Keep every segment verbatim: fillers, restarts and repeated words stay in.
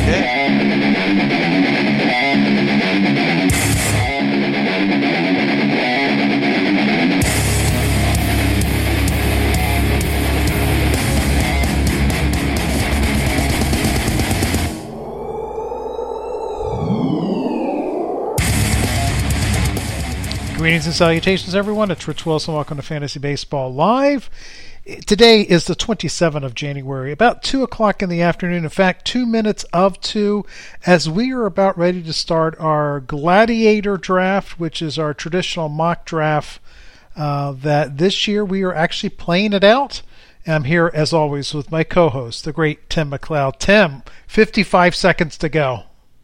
Greetings and salutations, everyone. It's Rich Wilson. Welcome to Fantasy Baseball Live. Today is the twenty-seventh of January, about two o'clock in the afternoon. In fact, two minutes of two, as we are about ready to start our Gladiator Draft, which is our traditional mock draft uh, that this year we are actually playing it out. I'm here, as always, with my co-host, the great Tim McLeod. Tim, fifty-five seconds to go.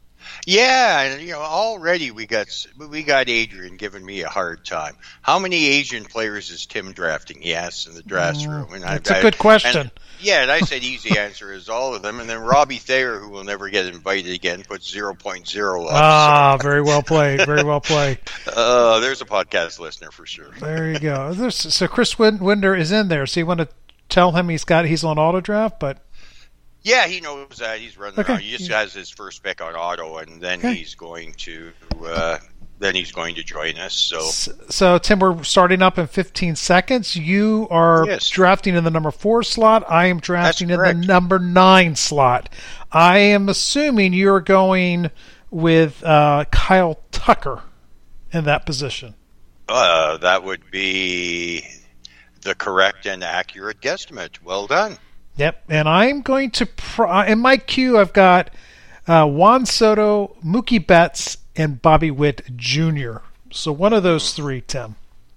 Yeah, you know, already we got we got Adrian giving me a hard time. How many Asian players is Tim drafting? He asks in the draft mm, room. And that's I, a good I, question. And, yeah, and I said easy answer is all of them. And then Robbie Thayer, who will never get invited again, puts zero point zero up. Ah, so. very well played. Very well played. Uh, there's a podcast listener for sure. There you go. There's, so Chris Winder is in there. So you want to tell him he's got he's on auto draft, but. Yeah, he knows that. He's running okay. around. He just has his first pick on auto, and then okay. he's going to uh, then he's going to join us. So, so Tim, we're starting up in fifteen seconds. You are yes. drafting in the number four slot. I am drafting in the number nine slot. I am assuming you're going with uh, Kyle Tucker in that position. Uh, that would be the correct and accurate guesstimate. Well done. Yep, and I'm going to, pro- in my queue, I've got uh, Juan Soto, Mookie Betts, and Bobby Witt Junior So one of those three, Tim.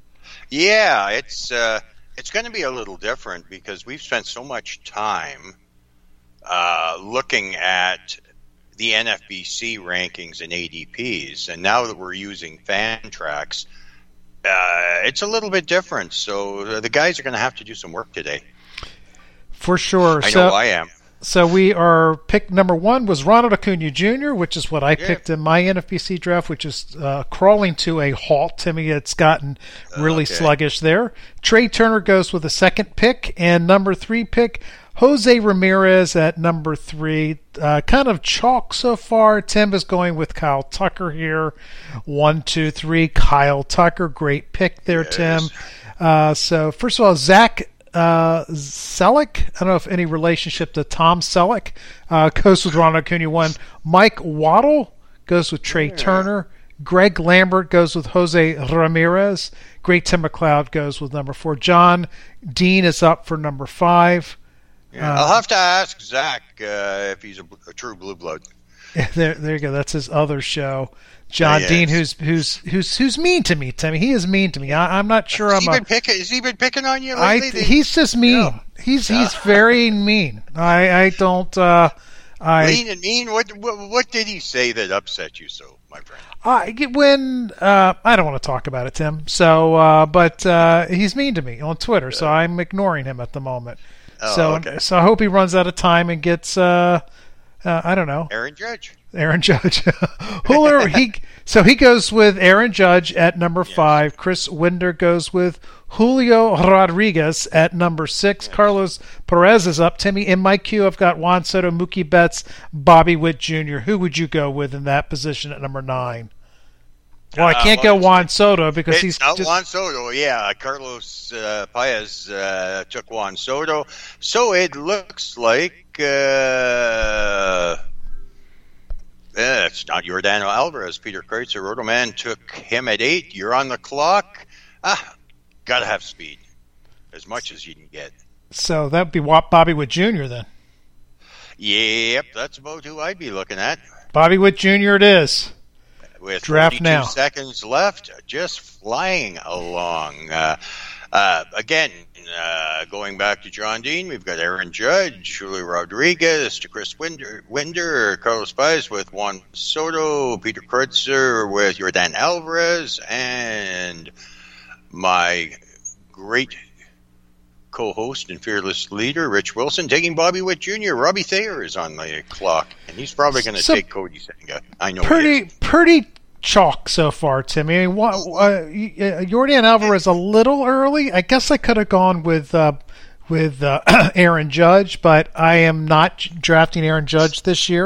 Yeah, it's uh, it's going to be a little different because we've spent so much time uh, looking at the N F B C rankings and A D Ps, and now that we're using Fantrax, uh, it's a little bit different. So the guys are going to have to do some work today. For sure. I so, know I am. So we are pick number one was Ronald Acuna Junior, which is what I yeah. picked in my N F B C draft, which is uh, crawling to a halt. Timmy, it's gotten really okay. sluggish there. Trey Turner goes with the second pick, and number three pick, Jose Ramirez at number three. Uh, kind of chalk so far. Tim is going with Kyle Tucker here. One, two, three. Kyle Tucker, great pick there, yes. Tim. Uh, so first of all, Zach. Uh, Selleck, I don't know if any relationship to Tom Selleck, uh, goes with Ronald Acuna one. Mike Waddle goes with Trey yeah. Turner. Greg Lambert goes with Jose Ramirez. Great Tim McLeod goes with number four. John Dean is up for number five. Yeah, uh, I'll have to ask Zach uh, if he's a, a true blue blood. There, there you go. That's his other show. John yeah, Dean, who's who's who's who's mean to me, Timmy. He is mean to me. I, I'm not sure. Has I'm. He a, been picking, has he been picking on you lately? I, he's just mean. Yeah. He's he's very mean. I I don't. Uh, I mean and mean. What, what what did he say that upset you so, my friend? I when uh, I don't want to talk about it, Tim. So, uh, but uh, he's mean to me on Twitter, so I'm ignoring him at the moment. Oh, so okay. so I hope he runs out of time and gets. Uh, uh, I don't know. Aaron Judge. Aaron Judge. Julio, he so he goes with Aaron Judge at number yes. five. Chris Winder goes with Julio Rodriguez at number six. Yes. Carlos Perez is up. Timmy, in my queue, I've got Juan Soto, Mookie Betts, Bobby Witt Junior Who would you go with in that position at number nine? Well, I can't uh, well, go Juan Soto because he's not just... Juan Soto. Yeah, Carlos uh, Paez uh, took Juan Soto. So it looks like. Uh, Yeah, it's not Yordan Alvarez. Peter Kreitzer, Rotoman, took him at eight. You're on the clock. Ah, got to have speed, as much as you can get. So that would be Bobby Witt Junior then. Yep, that's about who I'd be looking at. Bobby Witt Junior it is. With Draft now. seconds left, just flying along. Uh, uh, again, uh, going back to John Dean, we've got Aaron Judge, Julio Rodriguez, to Chris Winder, Winder Carlos Baez with Juan Soto, Peter Kreitzer with Yordan Alvarez, and my great co-host and fearless leader, Rich Wilson, taking Bobby Witt Junior Robbie Thayer is on the clock, and he's probably going to so take Cody Senga. I know. Pretty, pretty chalk so far, Tim. I mean, what, uh, Yordan Alvarez a little early. I guess I could have gone with uh, with uh, Aaron Judge, but I am not drafting Aaron Judge this year.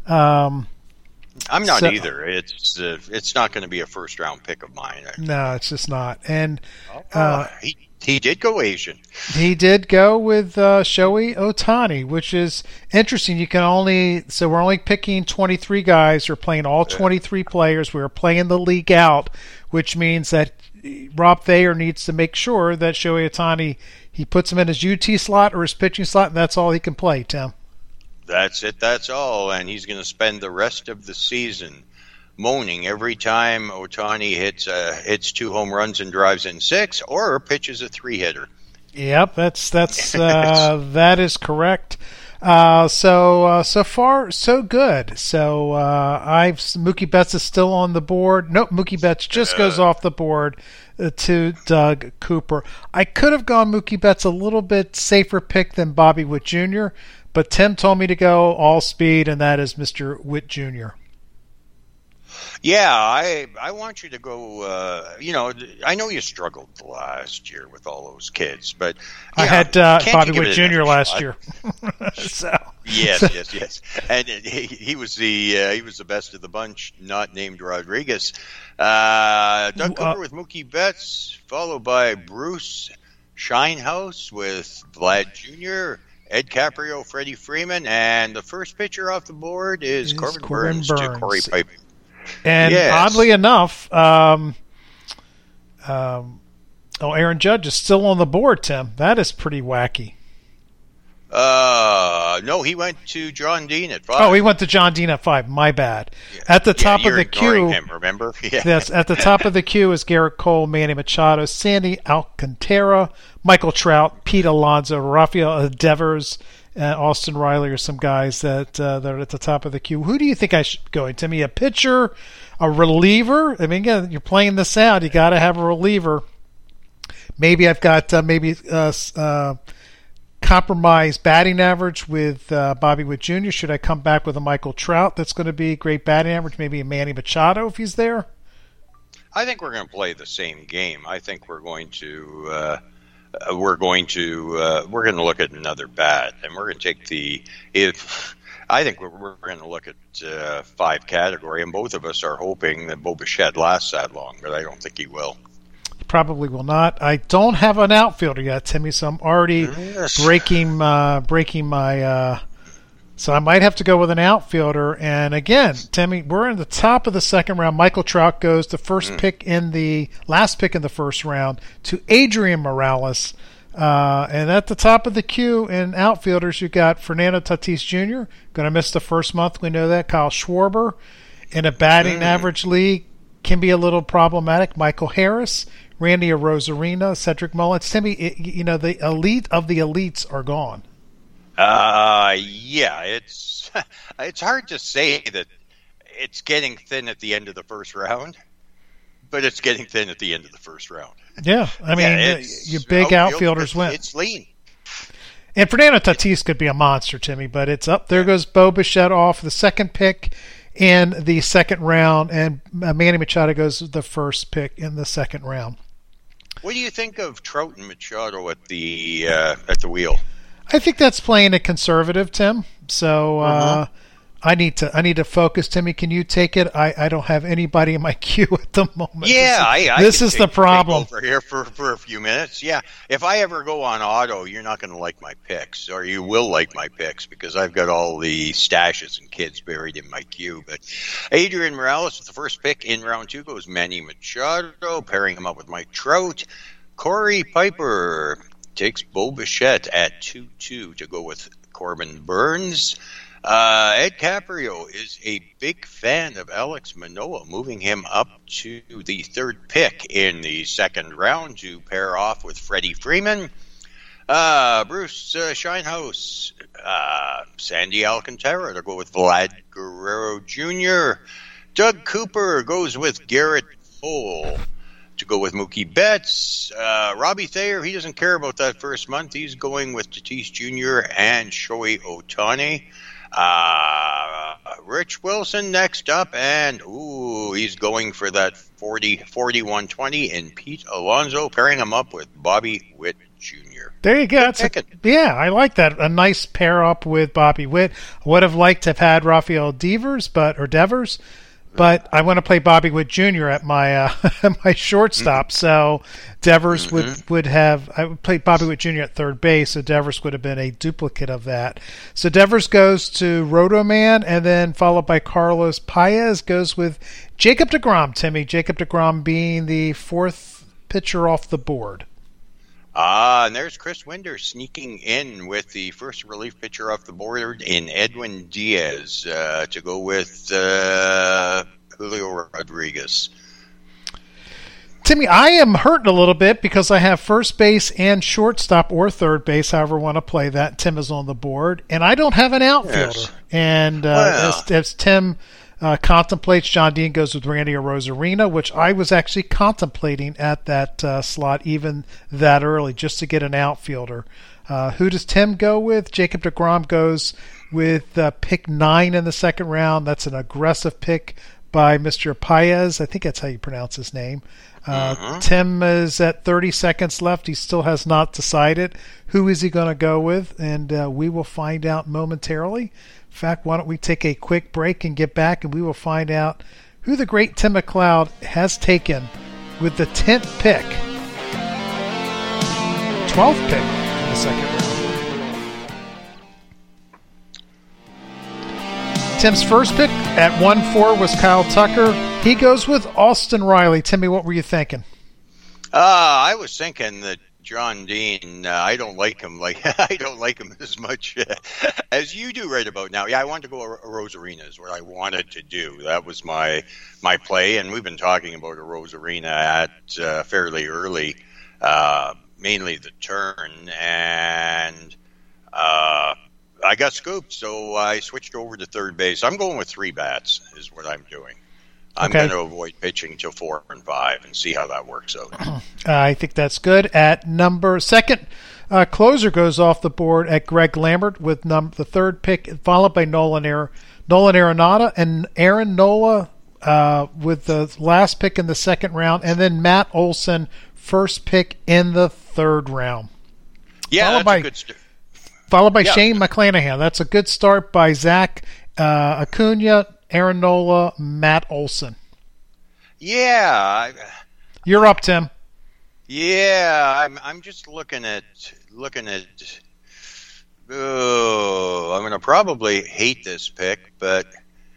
Um, I'm not so, either. It's uh, it's not going to be a first round pick of mine. No, it's just not. And oh, uh, he he did go Asian. He did go with uh, Shohei Ohtani, which is interesting. You can only so we're only picking twenty-three guys. We're playing all twenty-three players. We're playing the league out, which means that Rob Thayer needs to make sure that Shohei Ohtani, he puts him in his U T slot or his pitching slot, and that's all he can play, Tim. That's it. That's all. And he's going to spend the rest of the season moaning every time Ohtani hits uh, hits two home runs and drives in six, or pitches a three hitter. Yep, that's that's uh, that is correct. Uh, so uh, so far so good. So uh, I've Mookie Betts is still on the board. Nope, Mookie Betts just goes off the board uh, to Doug Cooper. I could have gone Mookie Betts a little bit safer pick than Bobby Witt Junior, but Tim told me to go all speed, and that is Mister Witt Junior Yeah, I I want you to go. Uh, you know, I know you struggled last year with all those kids, but I know, had uh, Bobby Witt it Junior last shot? year. so yes, so. yes, yes, and he, he was the uh, he was the best of the bunch, not named Rodriguez. Uh, Doug Cooper uh, with Mookie Betts, followed by Bruce Shinehouse with Vlad Junior, Ed Caprio, Freddie Freeman, and the first pitcher off the board is, is Corbin, Corbin Burns, Burns to Corey Piper. And yes. oddly enough, um, um, oh, Aaron Judge is still on the board, Tim. That is pretty wacky. Uh, no, he went to John Dean at five. Oh, he went to John Dean at five. My bad. Yeah. At the top yeah, of the queue, him, remember? Yeah. Yes, at the top of the queue is Garrett Cole, Manny Machado, Sandy Alcantara, Michael Trout, Pete Alonso, Rafael Devers, and Austin Riley are some guys that uh, that are at the top of the queue. Who do you think I should go? To me, a pitcher, a reliever. I mean, again, you're playing this out. You got to have a reliever. Maybe I've got uh, maybe uh, uh, compromise batting average with uh, Bobby Witt Junior Should I come back with a Michael Trout that's going to be great batting average? Maybe a Manny Machado if he's there. I think we're going to play the same game. I think we're going to. Uh, Uh, we're going to uh, we're going to look at another bat, and we're going to take the if I think we're, we're going to look at uh, five category, and both of us are hoping that Bo Bichette lasts that long, but I don't think he will. Probably will not. I don't have an outfielder yet, Timmy, so I'm already yes. breaking uh, breaking my. Uh, so I might have to go with an outfielder. And again, Timmy, we're in the top of the second round. Michael Trout goes the first mm. pick in the last pick in the first round to Adrian Morales. Uh, and at the top of the queue in outfielders, you got Fernando Tatis Junior Going to miss the first month. We know that. Kyle Schwarber in a batting mm. average league can be a little problematic. Michael Harris, Randy Arozarena, Cedric Mullins. Timmy, it, you know, the elite of the elites are gone. Uh, yeah, it's it's hard to say that it's getting thin at the end of the first round, but it's getting thin at the end of the first round. Yeah, I mean, yeah, your big oh, outfielders it's, win. It's lean. And Fernando Tatis could be a monster, Timmy, but it's up. There goes Bo Bichette off the second pick in the second round, and Manny Machado goes the first pick in the second round. What do you think of Trout and Machado at the uh, at the wheel? I think that's playing it conservative, Tim. So uh, uh-huh. I need to I need to focus. Timmy, can you take it? I, I don't have anybody in my queue at the moment. Yeah, this, I, I this can is take, the problem. Take over here for, for a few minutes. Yeah, if I ever go on auto, you're not going to like my picks, or you will like my picks because I've got all the stashes and kids buried in my queue. But Adrian Morales with the first pick in round two goes Manny Machado, pairing him up with Mike Trout. Corey Piper takes Bo Bichette at two two to go with Corbin Burns. Uh, Ed Caprio is a big fan of Alex Manoah, moving him up to the third pick in the second round to pair off with Freddie Freeman. Uh, Bruce uh, Shinehouse, uh, Sandy Alcantara to go with Vlad Guerrero Junior Doug Cooper goes with Garrett Cole to go with Mookie Betts. Uh, Robbie Thayer, he doesn't care about that first month. He's going with Tatis Junior and Shohei Ohtani. Uh, Rich Wilson next up, and ooh, he's going for that forty, forty-one twenty, and Pete Alonso pairing him up with Bobby Witt Junior There you go. That's a, yeah, I like that. A nice pair up with Bobby Witt. Would have liked to have had Rafael Devers, but or Devers, but I want to play Bobby Witt Junior at my uh, my shortstop. Mm-hmm. So Devers mm-hmm. would, would have I would play Bobby Witt Junior at third base. So Devers would have been a duplicate of that. So Devers goes to Rotoman, and then followed by Carlos Paez goes with Jacob deGrom. Timmy, Jacob deGrom being the fourth pitcher off the board. Ah, and there's Chris Winder sneaking in with the first relief pitcher off the board in Edwin Diaz uh, to go with uh, Julio Rodriguez. Timmy, I am hurting a little bit because I have first base and shortstop or third base, however you want to play that. Tim is on the board, and I don't have an outfielder. Yes. And uh, well. as, as Tim uh, contemplates, John Dean goes with Randy Arozarena, which I was actually contemplating at that uh, slot even that early, just to get an outfielder. Uh, who does Tim go with? Jacob deGrom goes with uh, pick nine in the second round. That's an aggressive pick by Mister Paez. I think that's how you pronounce his name. Uh, uh-huh. Tim is at thirty seconds left. He still has not decided who is he going to go with, and uh, we will find out momentarily. In fact, why don't we take a quick break and get back, and we will find out who the great Tim McLeod has taken with the tenth pick, twelfth pick in the second round. Tim's first pick at one four was Kyle Tucker. He goes with Austin Riley. Timmy, what were you thinking? Uh, I was thinking that John Dean, uh, I don't like him like I don't like him as much uh, as you do right about now. Yeah, I wanted to go a Arozarena is what I wanted to do. That was my my play, and we've been talking about Arozarena at uh, fairly early, uh, mainly the turn, and uh, I got scooped, so I switched over to third base. I'm going with three bats is what I'm doing. I'm okay. going to avoid pitching till four and five and see how that works out. Uh, I think that's good. At number second, uh, closer goes off the board at Greg Lambert with num- the third pick, followed by Nolan Ar- Nolan Arenado and Aaron Nola uh, with the last pick in the second round, and then Matt Olson, first pick in the third round. Yeah, followed that's by, a good start. Followed by yeah. Shane McClanahan. That's a good start by Zach uh, Acuna, Aaron Nola, Matt Olson. Yeah. I, You're up, Tim. Yeah, I'm I'm just looking at looking at oh, I'm going to probably hate this pick, but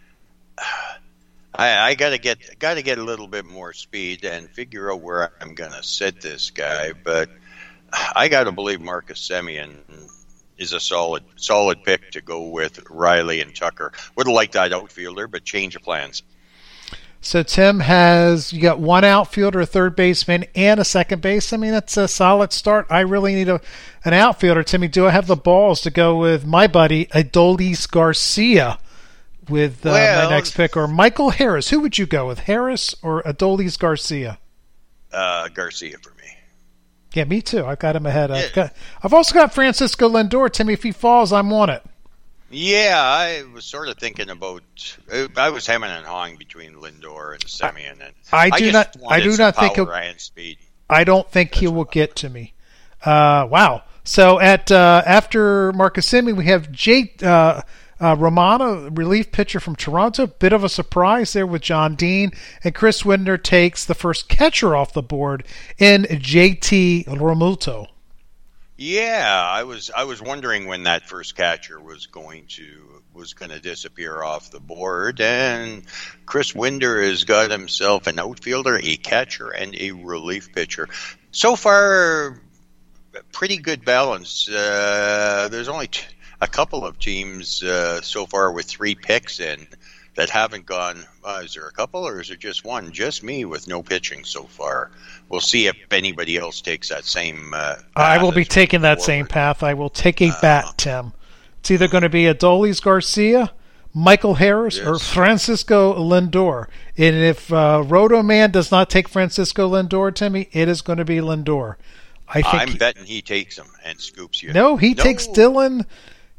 I, I got to get got to get a little bit more speed and figure out where I'm going to sit this guy, but I got to believe Marcus Semien is a solid solid pick to go with Riley and Tucker. Would have liked that outfielder, but change of plans. So Tim has, you got one outfielder, a third baseman, and a second base. I mean, that's a solid start. I really need a an outfielder. Timmy, do I have the balls to go with my buddy Adolis Garcia with uh, well, my next pick, or Michael Harris? Who would you go with, Harris or Adolis Garcia? Uh, Garcia for me. Yeah, me too. I've got him ahead. I've, got, I've also got Francisco Lindor. Timmy, if he falls, I'm on it. Yeah, I was sort of thinking about. I was hemming and hawing between Lindor and Semien, and I do I not. I do not think he'll. And speed. I don't think That's he will get to me. Uh, wow. So at uh, after Marcus Semien, we have Jake uh, uh, Romano, relief pitcher from Toronto. Bit of a surprise there with John Dean, and Chris Winder takes the first catcher off the board in J T Realmuto. Yeah, I was I was wondering when that first catcher was going to was going to disappear off the board, and Chris Winder has got himself an outfielder, a catcher, and a relief pitcher. So far, pretty good balance. Uh, there's only t- a couple of teams uh, so far with three picks in that haven't gone. Uh, is there a couple, or is it just one? Just me with no pitching so far. We'll see if anybody else takes that same uh, path. I will be taking that forward. same path. I will take a uh, bat, Tim. It's either going to be Adolis Garcia, Michael Harris, yes. or Francisco Lindor. And if uh, Roto Man does not take Francisco Lindor, Timmy, it is going to be Lindor. I think I'm he, betting he takes him and scoops you. No, he no. takes Dylan.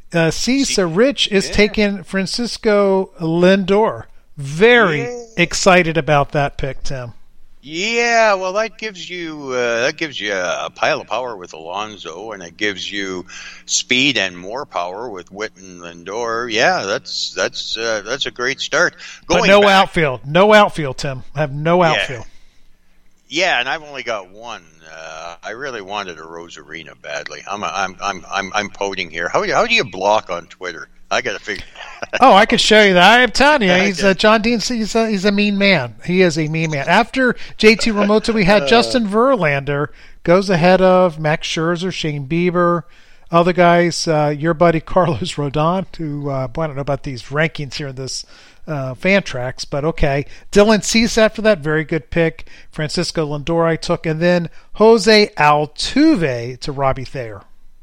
Uh, Cisa Rich is yeah. taking Francisco Lindor. Very yeah. excited about that pick, Tim. Yeah, well, that gives you uh, that gives you a pile of power with Alonso, and it gives you speed and more power with Witten Lindor. Yeah, that's that's uh, that's a great start. Going but no back, outfield, no outfield, Tim. I have no outfield. Yeah, yeah and I've only got one. Uh, I really wanted a Rosarina badly. I'm a, I'm I'm I'm I'm poding here. How how do you block on Twitter? I got to figure. Oh, I could show you that. I'm telling you, he's uh, John Dean. He's a, he's a mean man. He is a mean man. After J T Realmuto, we had uh, Justin Verlander goes ahead of Max Scherzer, Shane Bieber, other guys. Uh, your buddy Carlos Rodon, who uh, boy, I don't know about these rankings here in this uh, fan tracks, but okay. Dylan Cease after that, very good pick. Francisco Lindor I took, and then Jose Altuve to Robbie Thayer.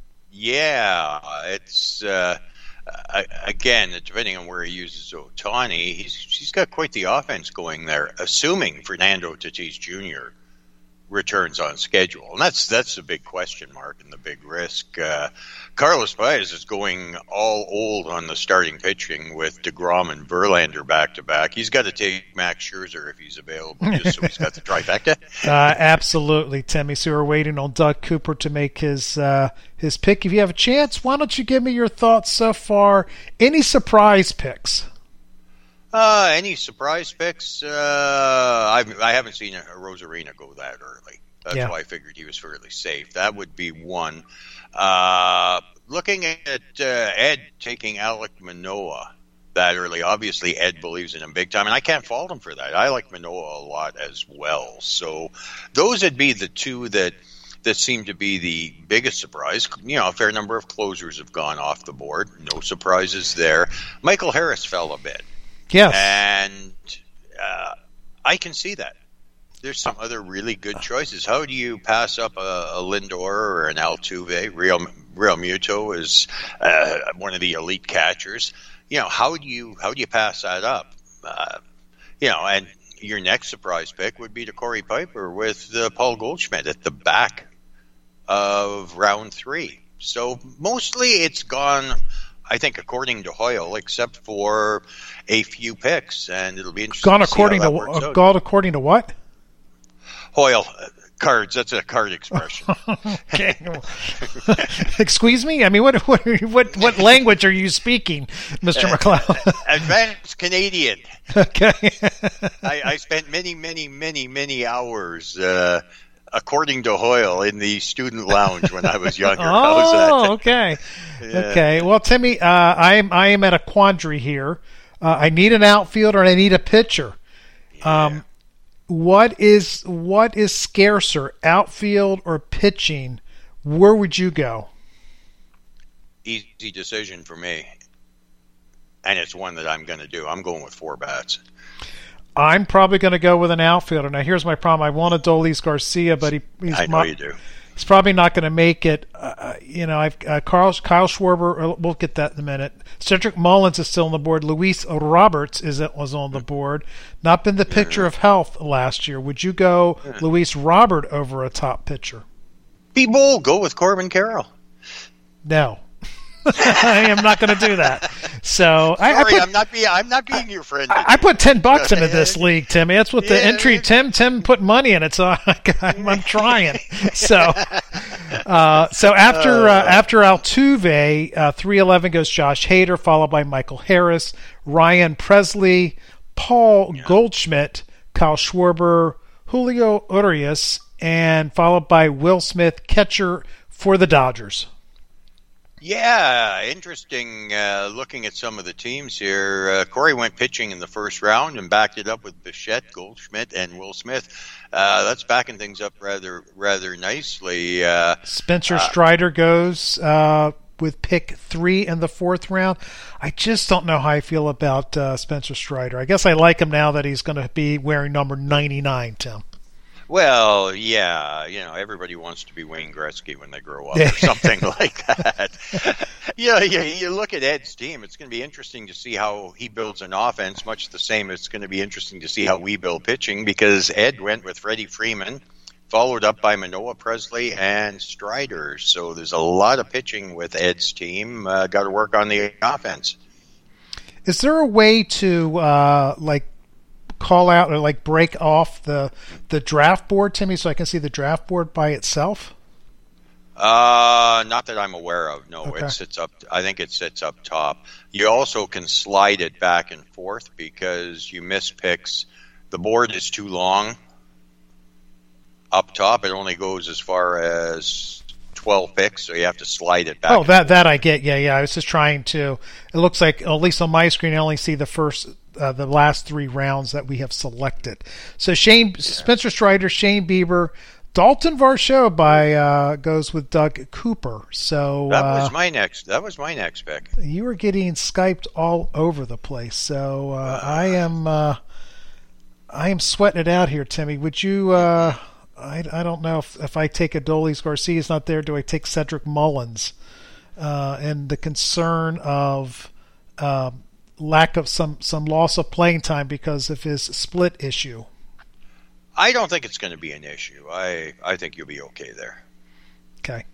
Yeah, it's. Uh... Uh, again, depending on where he uses Ohtani, he's he's got quite the offense going there, assuming Fernando Tatis Junior returns on schedule. And that's that's the big question mark and the big risk. Uh, Carlos Baez is going all old on the starting pitching with DeGrom and Verlander back-to-back. He's got to take Max Scherzer if he's available, just so he's got the trifecta. Uh, absolutely, Timmy. So we're waiting on Doug Cooper to make his uh, his pick. If you have a chance, why don't you give me your thoughts so far? Any surprise picks? Uh, any surprise picks? Uh, I've, I haven't seen a, a Rosarina go that early. That's yeah. why I figured he was fairly safe. That would be one. Uh, looking at uh, Ed taking Alek Manoah that early, obviously Ed believes in him big time, and I can't fault him for that. I like Manoah a lot as well. So those would be the two that that seem to be the biggest surprise. You know, a fair number of closers have gone off the board. No surprises there. Michael Harris fell a bit. Yes. And uh, I can see that. There's some other really good choices. How do you pass up a, a Lindor or an Altuve? Real Realmuto is uh, one of the elite catchers. You know, how do you how do you pass that up? Uh, you know, and your next surprise pick would be to Corey Piper with uh, Paul Goldschmidt at the back of round three. So mostly it's gone, I think, according to Hoyle, except for a few picks, and it'll be interesting. Gone to according see how to that works out. gone according to what? Hoyle uh, cards. That's a card expression. Okay. Excuse me. I mean, what what what what language are you speaking, Mister McLeod? Advanced Canadian. Okay. I, I spent many, many, many, many hours. Uh, According to Hoyle, in the student lounge when I was younger. Oh, okay. Yeah. Okay. Well, Timmy, uh, I am I am at a quandary here. Uh, I need an outfielder and I need a pitcher. Yeah. Um, what is what is scarcer, outfield or pitching? Where would you go? Easy decision for me, and it's one that I'm going to do. I'm going with four bats. I'm probably going to go with an outfielder. Now, here's my problem. I want Adolis Garcia, but he, he's I know mo- you do. He's probably not going to make it. Uh, you know, I've uh, Carl Kyle Schwarber. We'll get that in a minute. Cedric Mullins is still on the board. Luis Roberts is was on the board. Not been the pitcher yeah. of health last year. Would you go yeah. Luis Robert over a top pitcher? Be bold. Go with Corbin Carroll. No. I am not going to do that. So Sorry, I, I put, I'm not being I'm not being your friend. I, I put ten bucks into this league, Timmy. That's what the yeah. entry. Tim Tim put money in it, so I, I'm, I'm trying. So uh, so after uh, after Altuve, uh, three eleven goes Josh Hader, followed by Michael Harris, Ryan Presley, Paul yeah. Goldschmidt, Kyle Schwarber, Julio Urias, and followed by Will Smith, catcher for the Dodgers. Yeah, interesting uh, looking at some of the teams here. Uh, Corey went pitching in the first round and backed it up with Bichette, Goldschmidt, and Will Smith. Uh, that's backing things up rather rather nicely. Uh, Spencer uh, Strider goes uh, with pick three in the fourth round. I just don't know how I feel about uh, Spencer Strider. I guess I like him now that he's going to be wearing number ninety-nine, Tim. Well, yeah, you know, everybody wants to be Wayne Gretzky when they grow up or something like that. you know, you, you look at Ed's team, it's going to be interesting to see how he builds an offense, much the same as it's going to be interesting to see how we build pitching, because Ed went with Freddie Freeman, followed up by Manoah, Presley, and Strider. So there's a lot of pitching with Ed's team. Uh, got to work on the offense. Is there a way to uh, like call out or like break off the the draft board, Timmy, so I can see the draft board by itself? Uh, not that I'm aware of. No, Okay. it sits up. I think it sits up top. You also can slide it back and forth because you miss picks. The board is too long. Up top, it only goes as far as twelve picks, so you have to slide it back. Oh, that that I get. Yeah, yeah. I was just trying to. It looks like, at least on my screen, I only see the first, uh, the last three rounds that we have selected. So Shane, yeah. Spencer Strider, Shane Bieber, Dalton Varsho by uh, goes with Doug Cooper. So that uh, was my next. That was my next pick. You were getting Skyped all over the place. So uh, uh, I am. Uh, I am sweating it out here, Timmy. Would you? Uh, I, I don't know if, if I take Adolis Garcia's not there. Do I take Cedric Mullins? Uh, and the concern of uh, lack of some, some loss of playing time because of his split issue. I don't think it's going to be an issue. I, I think you'll be okay there. Okay.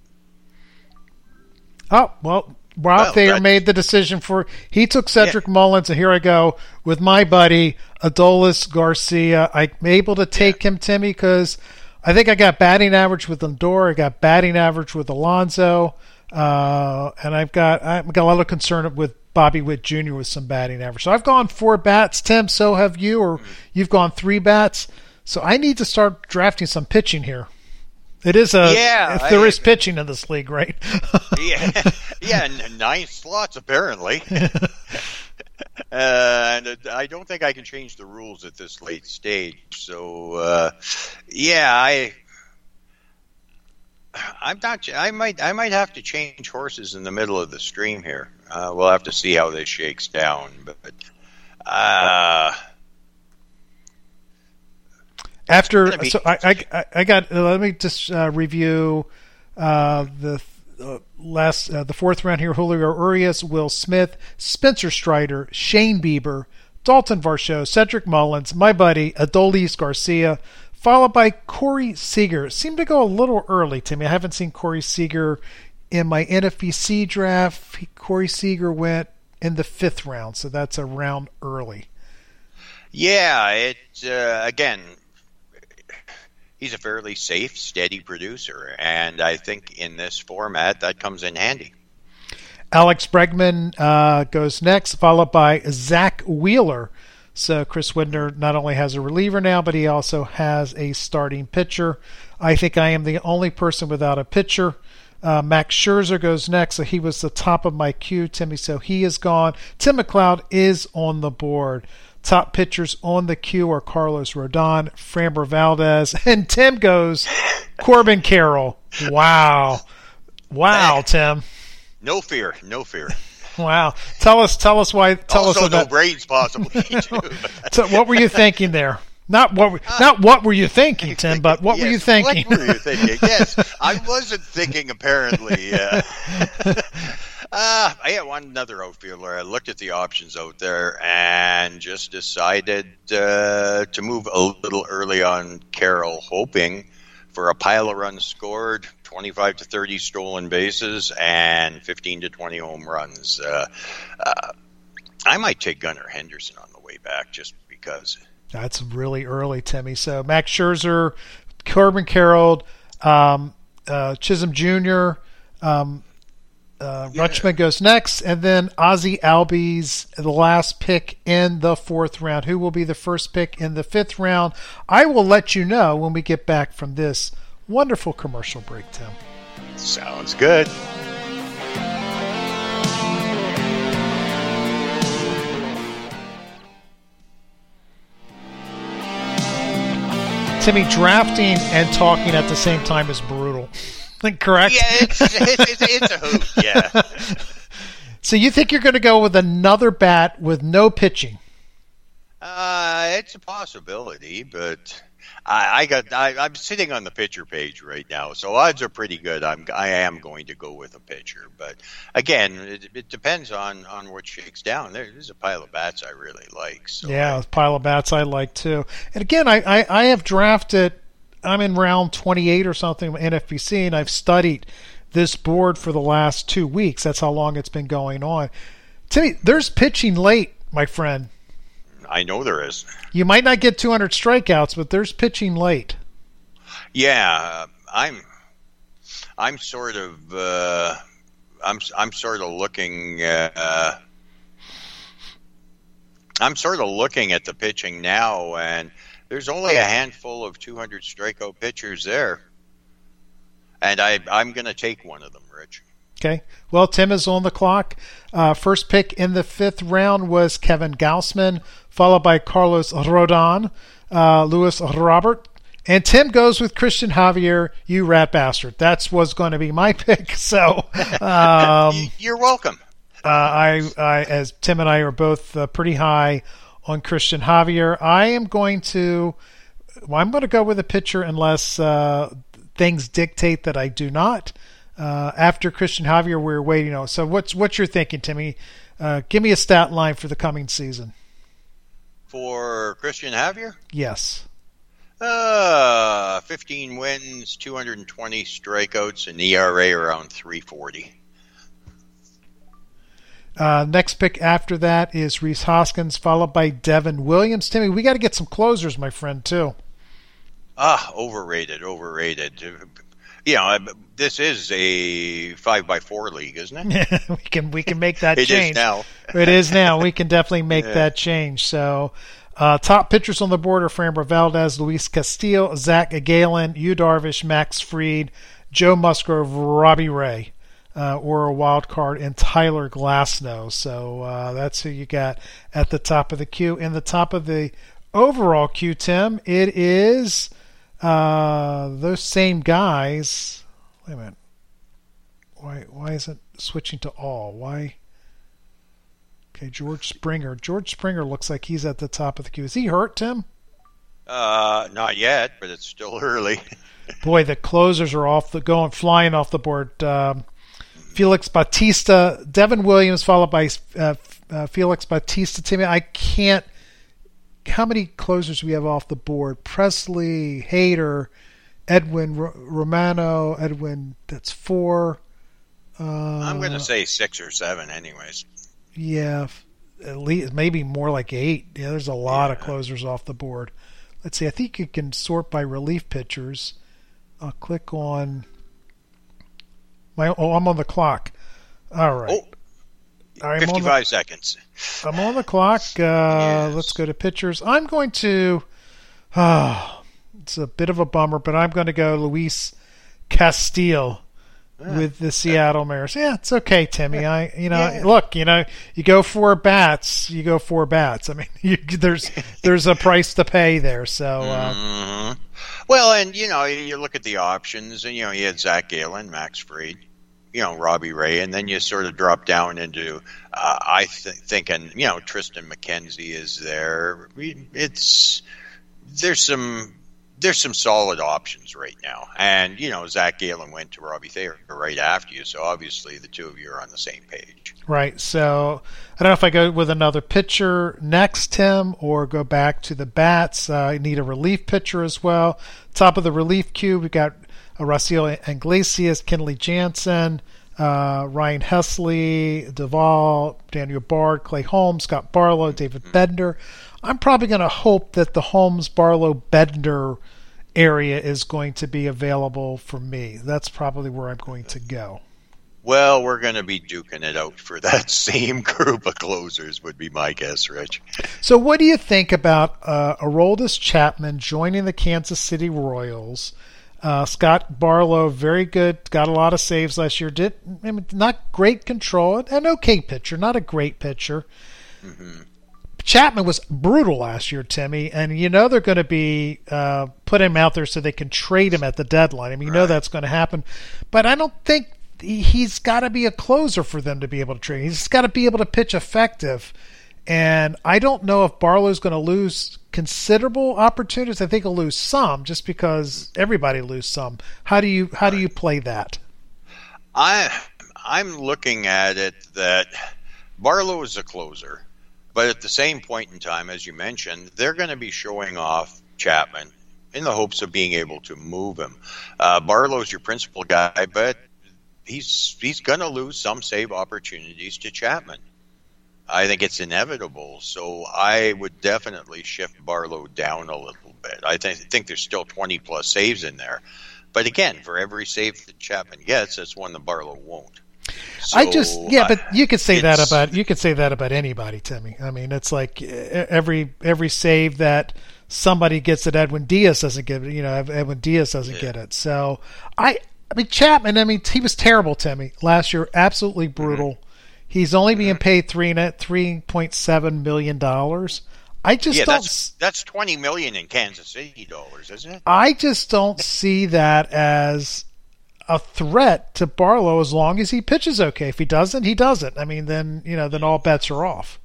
Oh, well, Rob well, Thayer that, made the decision for – he took Cedric yeah. Mullins, and here I go with my buddy Adolis Garcia. I'm able to take yeah. him, Timmy, because I think I got batting average with Lindor. I got batting average with Alonso. Uh, and I've got I've got a lot of concern with Bobby Witt Junior with some batting average. So I've gone four bats, Tim. So have you, or you've gone three bats. So I need to start drafting some pitching here. It is a yeah, if there I, is pitching in this league, right? yeah, yeah, nine slots apparently. uh, and I don't think I can change the rules at this late stage. So uh, yeah, I. I'm not. I might. I might have to change horses in the middle of the stream here. Uh, we'll have to see how this shakes down. But uh, after, be, so I, I, I got. Uh, let me just uh, review uh, the uh, last, uh, the fourth round here: Julio Urias, Will Smith, Spencer Strider, Shane Bieber, Dalton Varsho, Cedric Mullins, my buddy Adolis Garcia, followed by Corey Seager. Seemed to go a little early to me. I haven't seen Corey Seager in my N F B C draft. Corey Seager went in the fifth round, so that's a round early. Yeah, it uh, again, he's a fairly safe, steady producer, and I think in this format that comes in handy. Alex Bregman uh, goes next, followed by Zach Wheeler. So Chris Winder not only has a reliever now, but he also has a starting pitcher. I think I am the only person without a pitcher. Uh, Max Scherzer goes next, so he was the top of my queue, Timmy, so he is gone. Tim McLeod is on the board. Top pitchers on the queue are Carlos Rodon, Framber Valdez, and Tim goes Corbin Carroll. Wow. Wow, Tim. No fear, no fear. Wow. Tell us tell us why tell also us about no brains possibly too. So what were you thinking there? Not what uh, not what were you thinking, Tim, but what yes, were you thinking? What were you thinking? Yes. I wasn't thinking apparently. Uh, uh, I had one another outfielder. I looked at the options out there and just decided uh, to move a little early on Carroll, hoping for a pile of runs scored, twenty-five to thirty stolen bases, and fifteen to twenty home runs. Uh, uh, I might take Gunnar Henderson on the way back just because. That's really early, Timmy. So Max Scherzer, Corbin Carroll, um, uh, Chisholm Junior, um, uh, yeah. Rutschman goes next, and then Ozzie Albies, the last pick in the fourth round. Who will be the first pick in the fifth round? I will let you know when we get back from this wonderful commercial break, Tim. Sounds good. Timmy, drafting and talking at the same time is brutal. Correct? Yeah, it's, it's, it's a hoot, yeah. So you think you're going to go with another bat with no pitching? Uh, it's a possibility, but I, I got I, I'm sitting on the pitcher page right now, so odds are pretty good. I'm I am going to go with a pitcher, but again, it, it depends on, on what shakes down. There, there's a pile of bats I really like. So yeah, I, a pile of bats I like too. And again, I, I, I have drafted I'm in round twenty-eight or something of N F B C, and I've studied this board for the last two weeks. That's how long it's been going on. Timmy, there's pitching late, my friend. I know there is. You might not get two hundred strikeouts, but there's pitching late. Yeah, I'm. I'm sort of. Uh, I'm. I'm sort of looking. Uh, I'm sort of looking at the pitching now, and there's only a handful of two hundred strikeout pitchers there, and I. I'm going to take one of them, Rich. Okay. Well, Tim is on the clock. Uh, first pick in the fifth round was Kevin Gausman, followed by Carlos Rodon, uh, Luis Robert, and Tim goes with Christian Javier. You rat bastard. That's was going to be my pick. So um, you're welcome. uh, I, I, as Tim and I are both uh, pretty high on Christian Javier, I am going to. Well, I'm going to go with a pitcher unless uh, things dictate that I do not. Uh, after Christian Javier, we're waiting on. So what's what's your thinking, Timmy? Uh, give me a stat line for the coming season. For Christian Javier? Yes. Uh, fifteen wins, two hundred twenty strikeouts, and E R A around three forty. Uh, next pick after that is Rhys Hoskins, followed by Devin Williams. Timmy, we got to get some closers, my friend, too. Ah, overrated, overrated. You know, this is a five by four league, isn't it? we can we can make that it change. It is now. It is now. We can definitely make yeah. that change. So, uh, top pitchers on the board are Framber Valdez, Luis Castillo, Zach Gallen, Yu Darvish, Max Fried, Joe Musgrove, Robbie Ray, uh, or a wild card, and Tyler Glasnow. So uh, that's who you got at the top of the queue. In the top of the overall queue, Tim, it is. Uh, those same guys. Wait a minute. Why? Why isn't it switching to all? Why? Okay, George Springer. George Springer looks like he's at the top of the queue. Is he hurt, Tim? Uh, not yet, but it's still early. Boy, the closers are off the going flying off the board. Um, Felix Bautista, Devin Williams, followed by uh, uh, Felix Bautista. Timmy, I can't. How many closers do we have off the board? Presley, Hader, Edwin R- Romano, Edwin, that's four. Uh, I'm going to say six or seven anyways. Yeah, at least maybe more like eight. Yeah, there's a lot yeah. of closers off the board. Let's see. I think you can sort by relief pitchers. I'll click on my. Oh, I'm on the clock. All right. Oh. I'm fifty-five the, seconds. I'm on the clock. Uh, yes. Let's go to pitchers. I'm going to. Uh, it's a bit of a bummer, but I'm going to go Luis Castillo yeah. with the Seattle Mariners. Yeah, it's okay, Timmy. I, you know, yeah. look, you know, you go four bats, you go four bats. I mean, you, there's there's a price to pay there. So. Uh, mm-hmm. Well, and you know, you look at the options, and you know, you had Zach Gallen, Max Fried. You know, Robbie Ray, and then you sort of drop down into, uh, I th- thinking, you know, Tristan McKenzie is there. It's, there's some, there's some solid options right now. And, you know, Zach Gallen went to Robbie Thayer right after you, so obviously the two of you are on the same page. Right. So I don't know if I go with another pitcher next, Tim, or go back to the bats. Uh, I need a relief pitcher as well. Top of the relief queue, we got Raciel Iglesias, Kenley Jansen, uh, Ryan Hesley, Duvall, Daniel Bard, Clay Holmes, Scott Barlow, David Bednar. I'm probably going to hope that the Holmes, Barlow, Bednar area is going to be available for me. That's probably where I'm going to go. Well, we're going to be duking it out for that same group of closers would be my guess, Rich. So what do you think about uh, Aroldis Chapman joining the Kansas City Royals? Uh, Scott Barlow, very good, got a lot of saves last year. Did I mean, not great control, an okay pitcher, not a great pitcher. Mm-hmm. Chapman was brutal last year, Timmy, and you know they're going to be uh, put him out there so they can trade him at the deadline. I mean, you right. know that's going to happen, but I don't think he's got to be a closer for them to be able to trade. He's got to be able to pitch effective. And I don't know if Barlow's going to lose considerable opportunities. I think he'll lose some, just because everybody loses some. How do you how do you play that? I I'm looking at it that Barlow is a closer, but at the same point in time, as you mentioned, they're going to be showing off Chapman in the hopes of being able to move him. Uh, Barlow's your principal guy, but he's he's going to lose some save opportunities to Chapman. I think it's inevitable, so I would definitely shift Barlow down a little bit. I th- think there's still twenty-plus saves in there. But again, for every save that Chapman gets, that's one that Barlow won't. So, I just yeah, but you could say that it's- about you could say that about anybody, Timmy. I mean, it's like e- every every save that somebody gets that Edwin Diaz doesn't get it. You know, Edwin Diaz doesn't Yeah. get it. So I, I mean, Chapman. I mean, he was terrible, Timmy, last year. Absolutely brutal. Mm-hmm. He's only being paid three net three point seven million dollars. I just yeah, don't. that's that's twenty million in Kansas City dollars, isn't it? I just don't see that as a threat to Barlow as long as he pitches okay. If he doesn't, he doesn't. I mean, then you know, then all bets are off.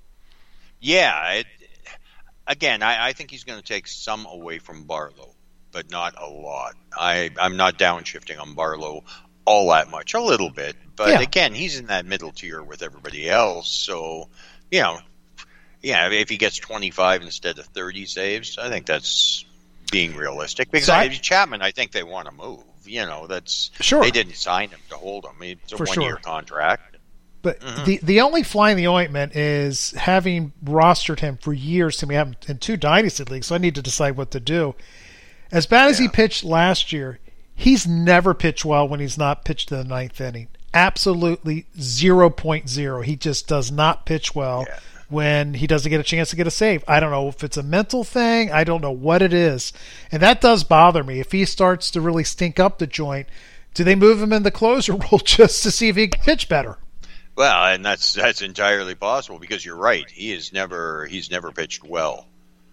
Yeah. It, again, I, I think he's going to take some away from Barlow, but not a lot. I I'm not downshifting on Barlow all that much, a little bit, but Yeah. again, he's in that middle tier with everybody else. So you know, yeah, if he gets twenty-five instead of thirty saves, I think that's being realistic. Because So I- I, Chapman, I think they want to move. You know, that's Sure. They didn't sign him to hold him. It's a For one-year sure. contract. But Mhm. the the only fly in the ointment is having rostered him for years to me have in two dynasty leagues, so I need to decide what to do. As bad as he Yeah. pitched last year, he's never pitched well when he's not pitched in the ninth inning. Absolutely zero point zero. He just does not pitch well Yeah. when he doesn't get a chance to get a save. I don't know if it's a mental thing. I don't know what it is. And that does bother me. If he starts to really stink up the joint, do they move him in the closer role just to see if he can pitch better? Well, and that's that's entirely possible because you're right. He is never he's never pitched well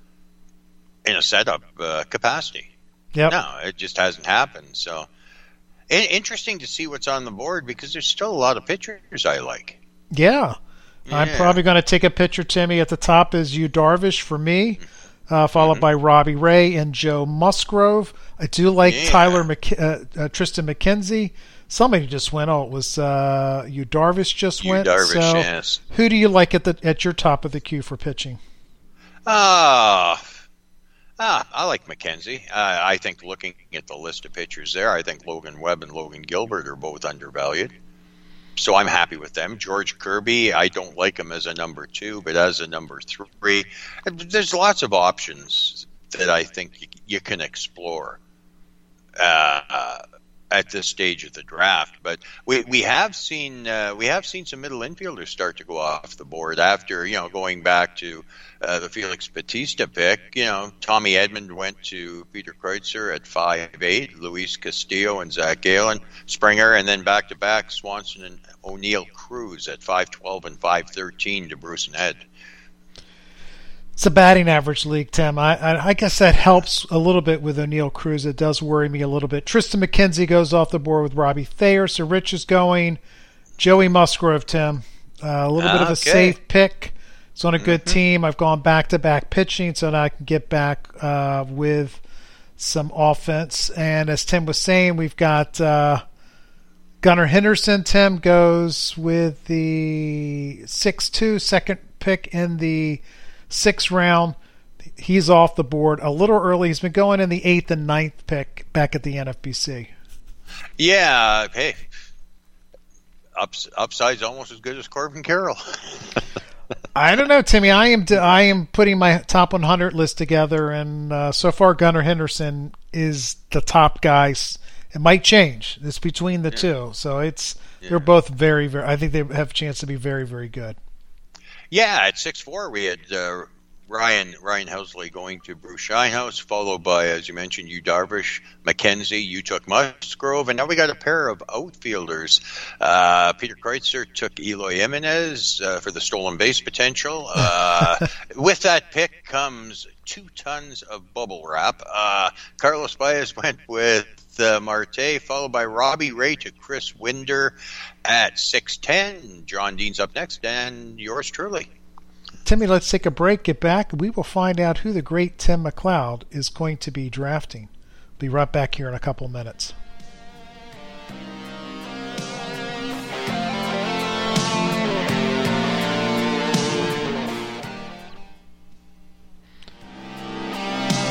in a setup uh, capacity. Yep. No, it just hasn't happened. So, in- interesting to see what's on the board because there's still a lot of pitchers I like. Yeah. I'm Yeah. probably going to take a picture, Timmy. At the top is Yu Darvish for me, uh, followed Mm-hmm. by Robbie Ray and Joe Musgrove. I do like Yeah. Tyler Mc- uh, uh, Tristan McKenzie. Somebody just went. Oh, it was uh, Yu Darvish just Yu went. Darvish, so yes. who do you like at the at your top of the queue for pitching? Ah, ah, I like McKenzie. Uh, I think looking at the list of pitchers there, I think Logan Webb and Logan Gilbert are both undervalued. So I'm happy with them. George Kirby, I don't like him as a number two, but as a number three, there's lots of options that I think you, you can explore uh, uh, at this stage of the draft. But we we have seen uh, we have seen some middle infielders start to go off the board after you know going back to uh, the Felix Bautista pick. You know, Tommy Edmond went to Peter Kreutzer at five eight, Luis Castillo and Zach Gallen, Springer, and then back to back Swanson and O'Neill Cruz at five twelve and five thirteen to Bruce and Ed. It's a batting average league, Tim. I, I, I guess that helps a little bit with O'Neill Cruz. It does worry me a little bit. Tristan McKenzie goes off the board with Robbie Thayer. So Rich is going. Joey Musgrove, Tim. Uh, a little bit of a Okay. safe pick. It's on a good Mhm. team. I've gone back-to-back pitching, so now I can get back uh, with some offense. And as Tim was saying, we've got uh, Gunnar Henderson. Tim goes with the six two second pick in the sixth round. He's off the board a little early. He's been going in the eighth and ninth pick back at the N F B C. Yeah, hey, ups, upside's almost as good as Corbin Carroll. I don't know, Timmy. I am I am putting my top one hundred list together, and uh, so far Gunnar Henderson is the top guy. It might change. It's between the Yeah. two, so it's Yeah. they're both very very. I think they have a chance to be very very good. Yeah, at six four we had uh, Ryan Ryan Housley going to Bruce Shinehouse, followed by, as you mentioned, Yu Darvish, McKenzie. You took Musgrove, and now we got a pair of outfielders. Uh, Peter Kreutzer took Eloy Jimenez uh, for the stolen base potential. Uh, with that pick comes two tons of bubble wrap. Uh, Carlos Baez went with uh, Marte, followed by Robbie Ray to Chris Winder at six ten. John Dean's up next, and yours truly. Timmy, let's take a break, get back, and we will find out who the great Tim McLeod is going to be drafting. Be right back here in a couple of minutes.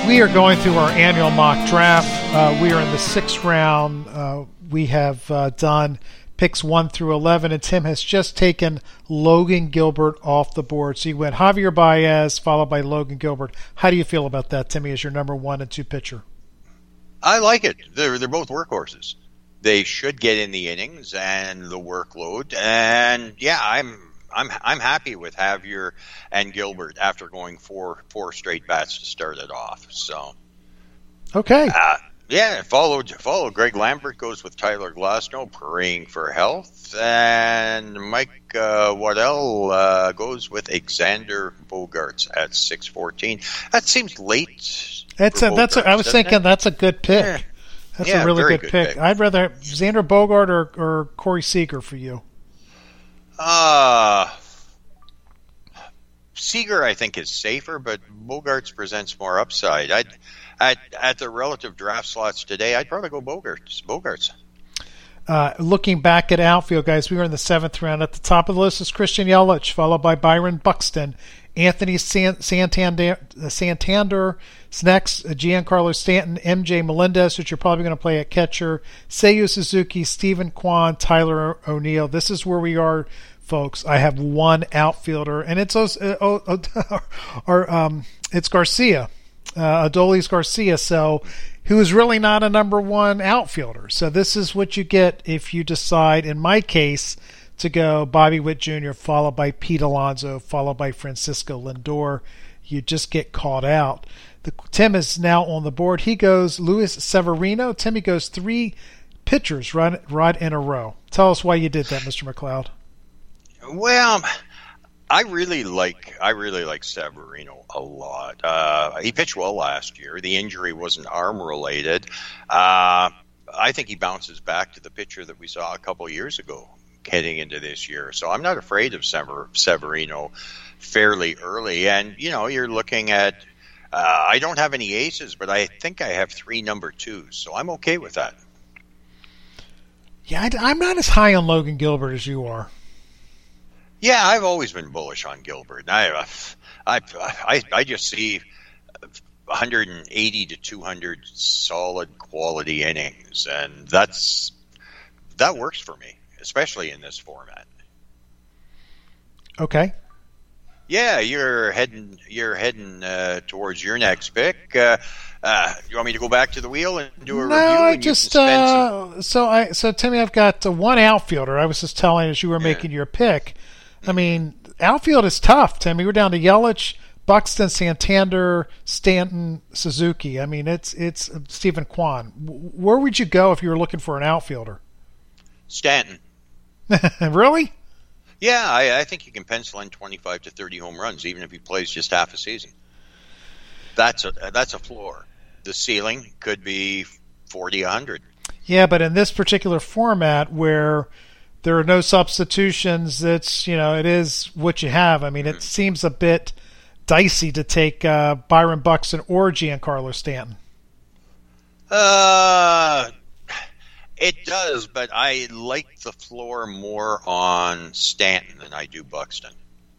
we are going through our annual mock draft. Uh, we are in the sixth round. Uh, we have uh, done picks one through eleven, and Tim has just taken Logan Gilbert off the board. So you went Javier Baez, followed by Logan Gilbert. How do you feel about that, Timmy, as your number one and two pitcher? I like it. They're, they're both workhorses. They should get in the innings and the workload. And, yeah, I'm I'm I'm happy with Javier and Gilbert after going four four straight bats to start it off. So, okay, uh, yeah. Followed followed Greg Lambert goes with Tyler Glasnow, praying for health, and Mike uh, Waddell uh, goes with Xander Bogaerts at six fourteen. That seems late. That's a, that's. A, I was thinking it? that's a good pick. Yeah. That's yeah, a really good, good pick. pick. I'd rather have Xander Bogart or, or Corey Seager for you. Uh, Seager, I think, is safer, but Bogaerts presents more upside. I'd, at at the relative draft slots today, I'd probably go Bogaerts. Bogaerts. Uh, looking back at outfield, guys, we were in the seventh round. At the top of the list is Christian Yelich, followed by Byron Buxton. Anthony San- Santander, uh, Santander is next. Uh, Giancarlo Stanton, M J Melendez, which you're probably going to play at catcher. Seiyu Suzuki, Stephen Kwan, Tyler O'Neill. This is where we are, folks. I have one outfielder, and it's uh, uh, or um, it's Garcia, uh, Adolis Garcia. So, who is really not a number one outfielder. So this is what you get if you decide, in my case, to go Bobby Witt Junior followed by Pete Alonso, followed by Francisco Lindor. You just get caught out. The, Tim is now on the board. He goes Luis Severino. Timmy goes three pitchers right, right in a row. Tell us why you did that, Mister McLeod. Well, I really like I really like Severino a lot. Uh, he pitched well last year. The injury wasn't arm related. Uh, I think he bounces back to the pitcher that we saw a couple of years ago heading into this year. So I'm not afraid of Sever- Severino fairly early. And, you know, you're looking at, uh, I don't have any aces, but I think I have three number twos. So I'm okay with that. Yeah, I, I'm not as high on Logan Gilbert as you are. Yeah, I've always been bullish on Gilbert. I, I, I, I just see one eighty to two hundred solid quality innings. And that's, that works for me, especially in this format. Okay. Yeah, you're heading you're heading uh, towards your next pick. Uh, uh, you want me to go back to the wheel and do a no, review? No, I just uh, some... so I so Timmy, I've got uh, one outfielder. I was just telling as you were yeah. making your pick. I mean, outfield is tough, Timmy. We're down to Yelich, Buxton, Santander, Stanton, Suzuki. I mean, it's it's uh, Stephen Kwan. Where would you go if you were looking for an outfielder? Stanton. Really? Yeah, I, I think you can pencil in twenty-five to thirty home runs, even if he plays just half a season. That's a that's a floor. The ceiling could be forty, one hundred. Yeah, but in this particular format where there are no substitutions, it's, you know, it is what you have. I mean, mm-hmm. It seems a bit dicey to take uh, Byron Buxton or Giancarlo Stanton. Uh... It does, but I like the floor more on Stanton than I do Buxton.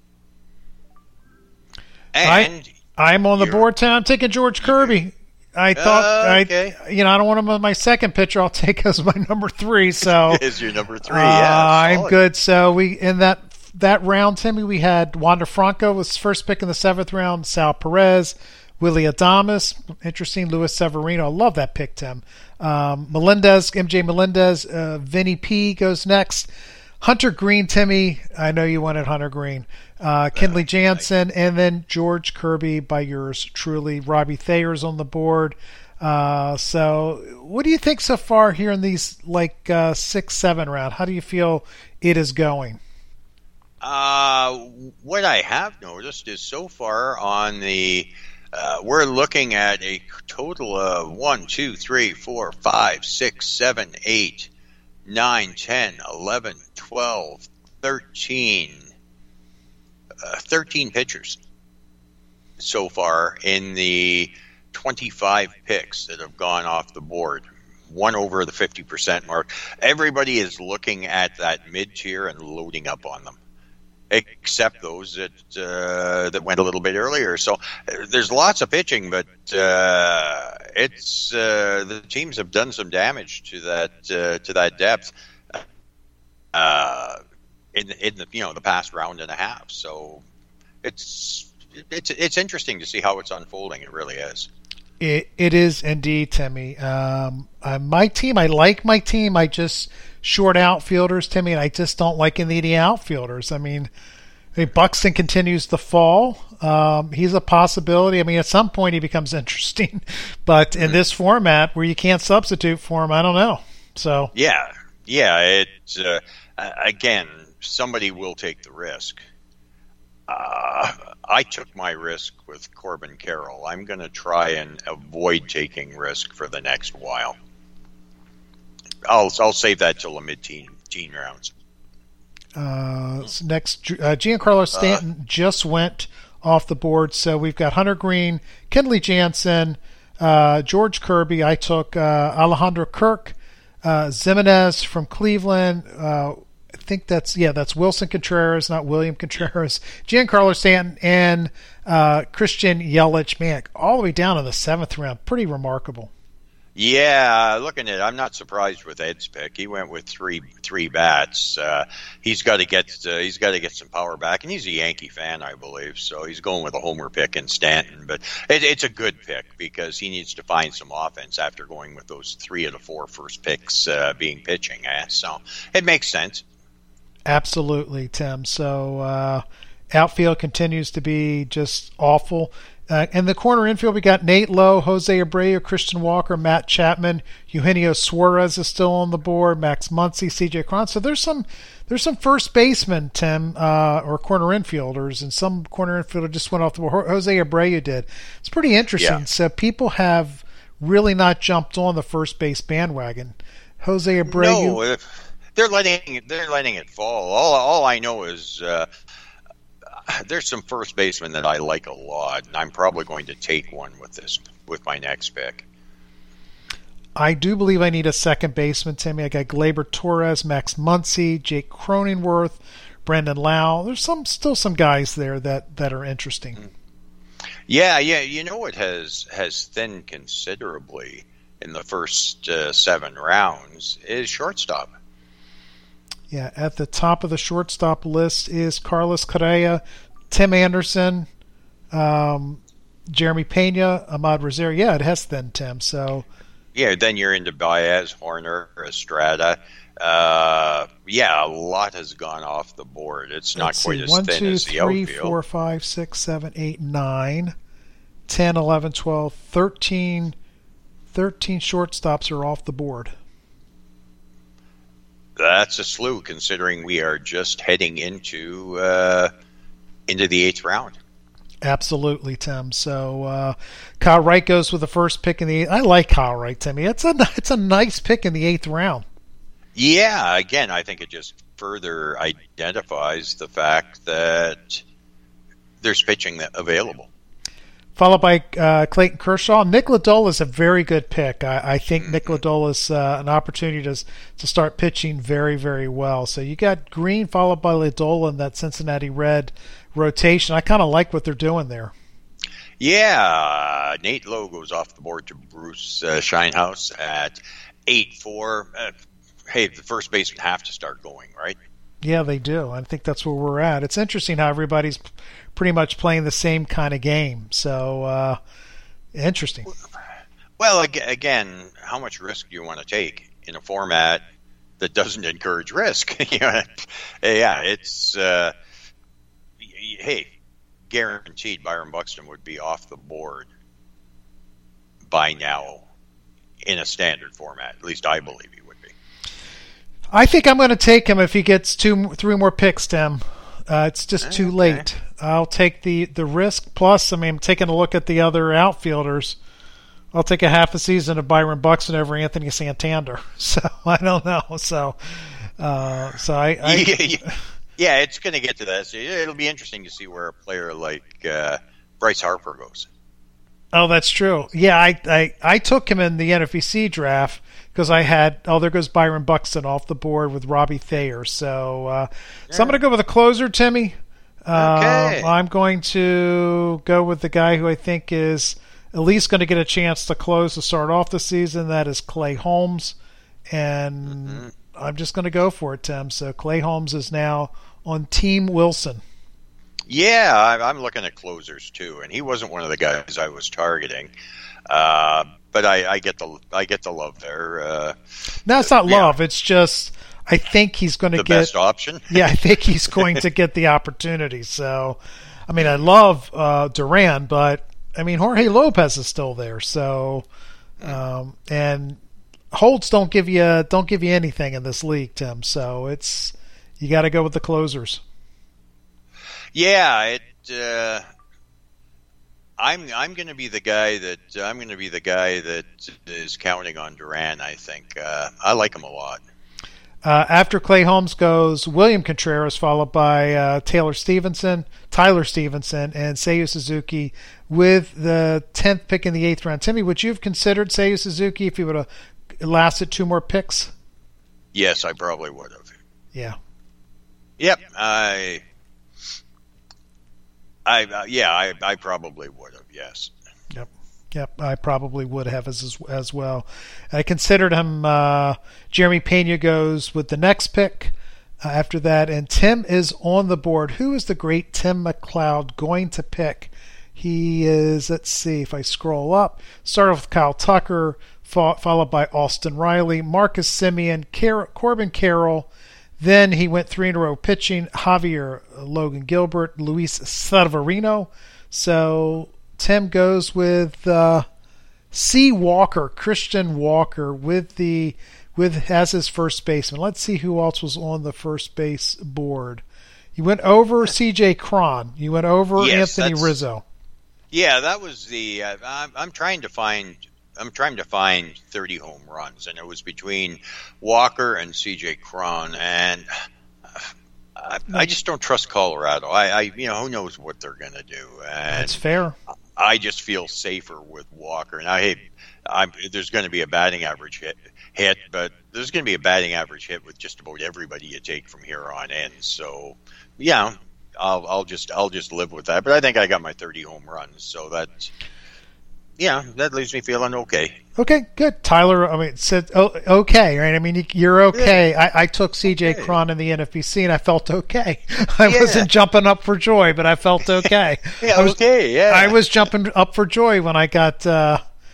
And I, I'm on the board, Tom. I'm taking George Kirby. I thought, uh, okay. I, you know, I don't want him as my second pitcher. I'll take as my number three. So is your number three? Uh, yeah, I'm good. So we in that that round, Timmy, we had Wander Franco was first pick in the seventh round. Sal Perez, Willie Adames, interesting. Luis Severino. I love that pick, Tim. Um, Melendez, M J Melendez, uh, Vinny P goes next. Hunter Green, Timmy. I know you wanted Hunter Green. Uh, Kenley Jansen, and then George Kirby by yours truly. Robbie Thayer's on the board. Uh, so, what do you think so far here in these like uh, six, seven round? How do you feel it is going? Uh, what I have noticed is so far on the. Uh, we're looking at a total of one, two, three, four, five, six, seven, eight, nine, ten, eleven, twelve, thirteen, uh, thirteen pitchers so far in the twenty-five picks that have gone off the board, one over the fifty percent mark. Everybody is looking at that mid-tier and loading up on them. except those that uh, that went a little bit earlier. So uh, there's lots of pitching, but uh, it's uh, the teams have done some damage to that uh, to that depth uh, in in the you know the past round and a half. So it's it's it's interesting to see how it's unfolding. It really is. It it is indeed, Timmy. Um, uh, my team, I like my team. I just short outfielders, Timmy, and I just don't like any of the outfielders. I mean, I mean Buxton continues to fall. Um, he's a possibility. I mean, at some point he becomes interesting, but in this format where you can't substitute for him, I don't know. So yeah, yeah. It uh, again, somebody will take the risk. Uh, I took my risk with Corbin Carroll. I'm going to try and avoid taking risk for the next while. I'll I'll save that till the mid-teen teen rounds. Uh, so next, uh, Giancarlo Stanton uh, just went off the board, so we've got Hunter Green, Kenley Jansen, uh, George Kirby. I took uh, Alejandro Kirk, uh, Zimenez from Cleveland. Uh, I think that's yeah, that's Wilson Contreras, not William Contreras. Giancarlo Stanton and uh, Christian Yelich. Man, all the way down in the seventh round, pretty remarkable. Yeah, looking at it, I'm not surprised with Ed's pick. He went with three three bats. Uh, he's got to get uh, he's got to get some power back, and he's a Yankee fan, I believe. So he's going with a homer pick in Stanton, but it, it's a good pick because he needs to find some offense after going with those three of the four first picks uh, being pitching. Eh? So it makes sense. Absolutely, Tim. So uh, outfield continues to be just awful. Uh, in the corner infield, we got Nate Lowe, Jose Abreu, Christian Walker, Matt Chapman, Eugenio Suarez is still on the board, Max Muncy, C J Cron. So there's some there's some first basemen, Tim, uh, or corner infielders, and some corner infielder just went off the board. Jose Abreu did. It's pretty interesting. Yeah. So people have really not jumped on the first base bandwagon. Jose Abreu. No, if they're letting it, they're letting it fall. All all I know is. Uh, There's some first basemen that I like a lot, and I'm probably going to take one with this with my next pick. I do believe I need a second baseman, Timmy. I got Gleyber Torres, Max Muncy, Jake Cronenworth, Brandon Lau. There's some still some guys there that, that are interesting. Yeah, yeah. You know what has has thinned considerably in the first uh, seven rounds is shortstop. Yeah, at the top of the shortstop list is Carlos Correa, Tim Anderson, um, Jeremy Pena, Ahmad Rosario. Yeah, it has then, Tim. So yeah, then you're into Baez, Horner, Estrada. Uh, yeah, a lot has gone off the board. It's not quite see, as one, thin two, as the three, outfield. four, five, six, seven, eight, nine, ten, eleven, twelve, thirteen, thirteen shortstops are off the board. That's a slew, considering we are just heading into uh, into the eighth round. Absolutely, Tim. So uh, Kyle Wright goes with the first pick in the eighth. I like Kyle Wright, Timmy. It's a it's a nice pick in the eighth round. Yeah, again, I think it just further identifies the fact that there's pitching available. Followed by uh, Clayton Kershaw. Nick Lodolo is a very good pick. I, I think Nick Lodolo is uh, an opportunity to to start pitching very, very well. So you got Green followed by Lodolo in that Cincinnati Red rotation. I kind of like what they're doing there. Yeah, Nate Lowe goes off the board to Bruce uh, Shinehouse at eight four. Uh, hey, the first baseman have to start going, right? Yeah, they do. I think that's where we're at. It's interesting how everybody's pretty much playing the same kind of game. So, uh, interesting. Well, again, how much risk do you want to take in a format that doesn't encourage risk? you know, yeah, it's uh, hey, guaranteed Byron Buxton would be off the board by now in a standard format. At least I believe he would be. I think I'm going to take him if he gets two, three more picks, Tim. Uh, it's just okay. too late. I'll take the, the risk. Plus, I mean, I'm taking a look at the other outfielders. I'll take a half a season of Byron Buxton over Anthony Santander. So I don't know. So, uh, so I, I yeah, yeah, it's going to get to that. So it'll be interesting to see where a player like uh, Bryce Harper goes. Oh, that's true. Yeah, I, I, I took him in the N F B C draft because I had, oh, there goes Byron Buxton off the board with Robbie Thayer. So, uh, yeah. so I'm going to go with a closer, Timmy. Okay. Uh, I'm going to go with the guy who I think is at least going to get a chance to close to start off the season. That is Clay Holmes. And mm-hmm. I'm just going to go for it, Tim. So Clay Holmes is now on Team Wilson. Yeah, I'm looking at closers too, and he wasn't one of the guys I was targeting. Uh, but I, I get the I get the love there. Uh, no, it's not yeah. love. It's just I think he's going to the get best option. Yeah, I think he's going to get the opportunity. So, I mean, I love uh, Duran, but I mean Jorge Lopez is still there. So, um, and holds don't give you don't give you anything in this league, Tim. So it's you got to go with the closers. Yeah, it. Uh, I'm I'm going to be the guy that I'm going to be the guy that is counting on Duran. I think uh, I like him a lot. Uh, after Clay Holmes goes William Contreras, followed by uh, Taylor Stevenson, Tyler Stevenson, and Seiyu Suzuki with the tenth pick in the eighth round. Timmy, would you have considered Seiyu Suzuki if he would have lasted two more picks? Yes, I probably would have. Yeah. Yep. I. I uh, yeah, I, I probably would have. Yes. Yep. Yep. I probably would have as as well. I considered him. Uh, Jeremy Pena goes with the next pick uh, after that, and Tim is on the board. Who is the great Tim McLeod going to pick? He is. Let's see if I scroll up. Start off with Kyle Tucker, followed by Austin Riley, Marcus Simeon, Car- Corbin Carroll. Then he went three in a row pitching, Javier Logan Gilbert, Luis Severino. So Tim goes with uh, C. Walker, Christian Walker, with the with as his first baseman. Let's see who else was on the first base board. You went over C J Cron. You went over yes, Anthony Rizzo. Yeah, that was the. Uh, I'm, I'm trying to find. I'm trying to find thirty home runs, and it was between Walker and C J Cron, and I, I just don't trust Colorado. I, I, you know, who knows what they're going to do? And that's fair. I just feel safer with Walker. And I, I'm, there's going to be a batting average hit, hit, but there's going to be a batting average hit with just about everybody you take from here on in. So, yeah, I'll, I'll just, I'll just live with that. But I think I got my thirty home runs, so that's. Yeah, that leaves me feeling okay. Okay, good. Tyler, I mean, said oh, okay, right? I mean, you're okay. Yeah. I, I took C J okay. Cron in the N F B C, and I felt okay. I yeah. wasn't jumping up for joy, but I felt okay. yeah, I was, okay, yeah. I was jumping up for joy when I got uh,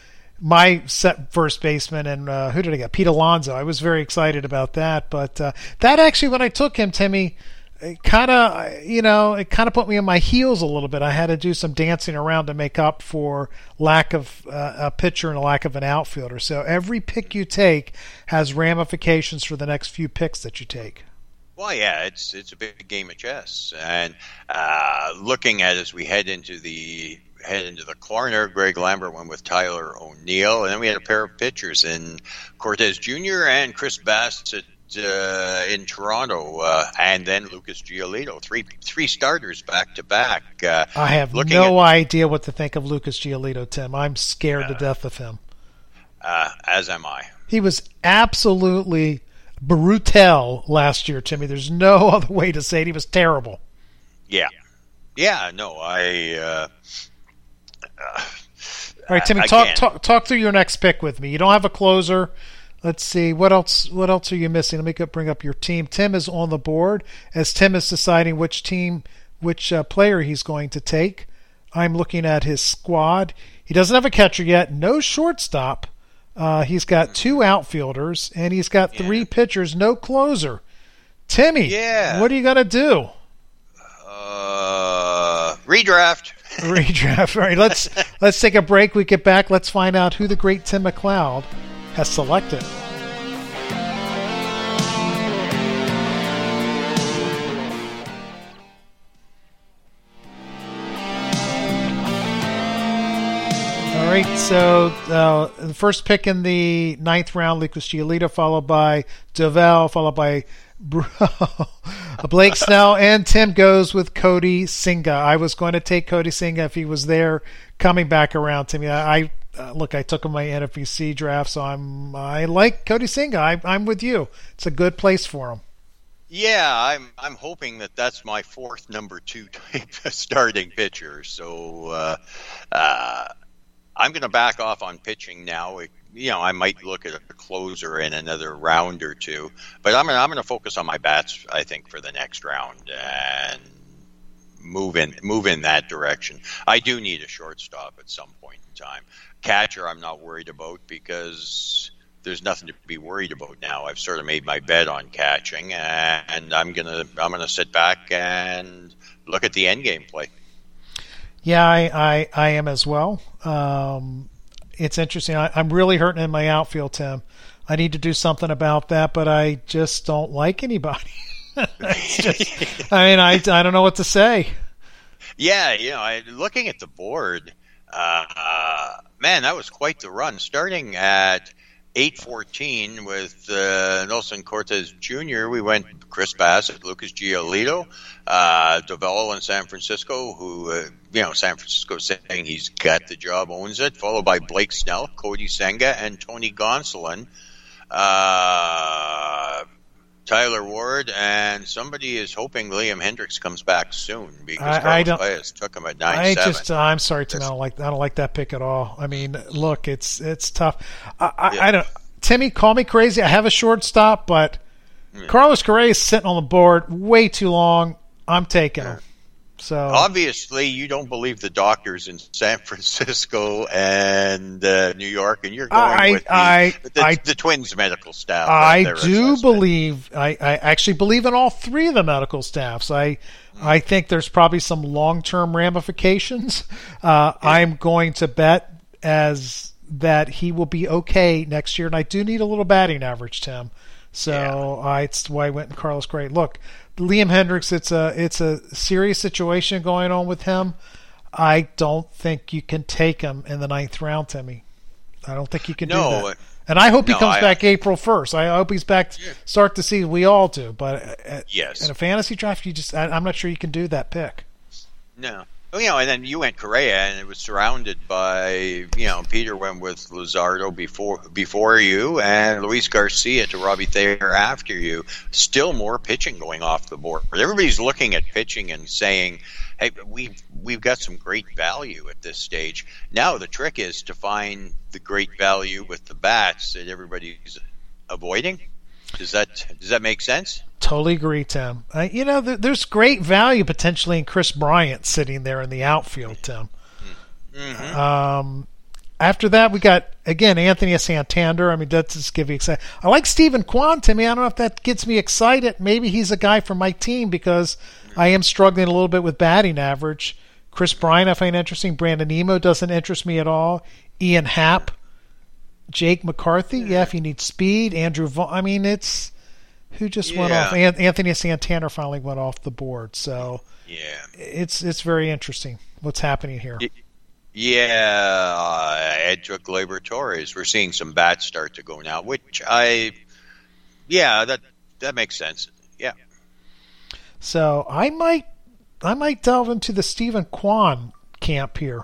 my set first baseman, and uh, who did I get? Pete Alonso. I was very excited about that. But uh, that actually, when I took him, Timmy, it kind of, you know, it kind of put me on my heels a little bit. I had to do some dancing around to make up for lack of uh, a pitcher and a lack of an outfielder. So every pick you take has ramifications for the next few picks that you take. Well, yeah, it's it's a big game of chess, and uh, looking at as we head into the head into the corner, Greg Lambert went with Tyler O'Neill, and then we had a pair of pitchers in Cortez Junior and Chris Bassett. Uh, in Toronto, uh, and then Lucas Giolito, three three starters back to back. Uh, I have no at, idea what to think of Lucas Giolito, Tim. I'm scared uh, to death of him. Uh, as am I. He was absolutely brutal last year, Timmy. There's no other way to say it. He was terrible. Yeah, yeah. No, I. Uh, uh, All right, Timmy, talk, talk talk through your next pick with me. You don't have a closer. Let's see, what else What else are you missing? Let me go bring up your team. Tim is on the board as Tim is deciding which team, which uh, player he's going to take. I'm looking at his squad. He doesn't have a catcher yet, no shortstop. Uh, he's got two outfielders, and he's got three yeah. pitchers, no closer. Timmy, yeah. what are you going to do? Uh, redraft. Redraft. All right, let's, let's take a break. We get back. Let's find out who the great Tim McLeod has selected. All right, so uh, the first pick in the ninth round, Lucas Giolito, followed by Doval, followed by Blake Snell, and Tim goes with Cody Singa. I was going to take Cody Singa if he was there. Coming back around to me, I uh, look. I took him my N F B C draft, so I'm I like Cody Singa. I, I'm with you. It's a good place for him. Yeah, I'm I'm hoping that that's my fourth number two type starting pitcher. So uh, uh, I'm going to back off on pitching now. It, you know, I might look at a closer in another round or two, but I'm gonna, I'm going to focus on my bats. I think for the next round and move in move in that direction. I do need a shortstop at some point in time. Catcher, I'm not worried about because there's nothing to be worried about now. I've sort of made my bet on catching, and I'm gonna I'm gonna sit back and look at the end game play. Yeah, I I, I am as well. Um, it's interesting. I, I'm really hurting in my outfield, Tim. I need to do something about that, but I just don't like anybody. It's just, I mean, I I don't know what to say. Yeah, you know, I, looking at the board, uh, man, that was quite the run. Starting at eight fourteen with uh, Nelson Cortez Junior, we went Chris Bassett, Lucas Giolito, uh, Duvall in San Francisco, who, uh, you know, San Francisco saying he's got the job, owns it, followed by Blake Snell, Cody Senga, and Tony Gonsolin. Uh, Tyler Ward, and somebody is hoping Liam Hendricks comes back soon because I, Carlos I don't, Baez took him at nine I seven. just, uh, I'm sorry, Tim. I don't like I don't like that pick at all. I mean, look, it's it's tough. I, I, Yeah. I don't. Timmy, call me crazy. I have a shortstop, but Yeah. Carlos Correa is sitting on the board way too long. I'm taking him. So Obviously, you don't believe the doctors in San Francisco and uh, New York, and you're going I- with the, I- the, I- the Twins medical staff. I their do assessment. believe. I, I actually believe in all three of the medical staffs. I I think there's probably some long-term ramifications. Uh, I'm going to bet as that he will be okay next year, and I do need a little batting average, Tim. So Yeah. I, it's why I went with Carlos Correa. Look, Liam Hendricks, it's a it's a serious situation going on with him. I don't think you can take him in the ninth round, Timmy. I don't think you can No, do that. And I hope he no, comes I- back April first. I hope he's back Yeah. start the season. We all do. But at, Yes. in a fantasy draft, you just I, I'm not sure you can do that pick. No. Well, you know, and then you went Correa, and it was surrounded by, you know, Peter went with Luzardo before before you, and Luis Garcia to Robbie Thayer after you. Still more pitching going off the board. Everybody's looking at pitching and saying, hey, we've, we've got some great value at this stage. Now the trick is to find the great value with the bats that everybody's avoiding. Does that does that make sense? Totally agree, Tim. Uh, you know, there, there's great value potentially in Chris Bryant sitting there in the outfield, Tim. Mm-hmm. Um, after that, we got, again, Anthony Santander. I mean, that's just give you excited. I like Stephen Kwan, Timmy. I don't know if that gets me excited. Maybe he's a guy for my team because I am struggling a little bit with batting average. Chris Bryant I find interesting. Brandon Emo doesn't interest me at all. Ian Happ. Jake McCarthy. Yeah, if you need speed. Andrew Vaughn. I mean, it's... Who just went Yeah. off? An- Anthony Santander finally went off the board. So Yeah. it's it's very interesting what's happening here. It- Yeah, uh, Ed took Gleyber Torres. We're seeing some bats start to go now, which I, yeah, that that makes sense. Yeah, So I might I might delve into the Stephen Kwan camp here.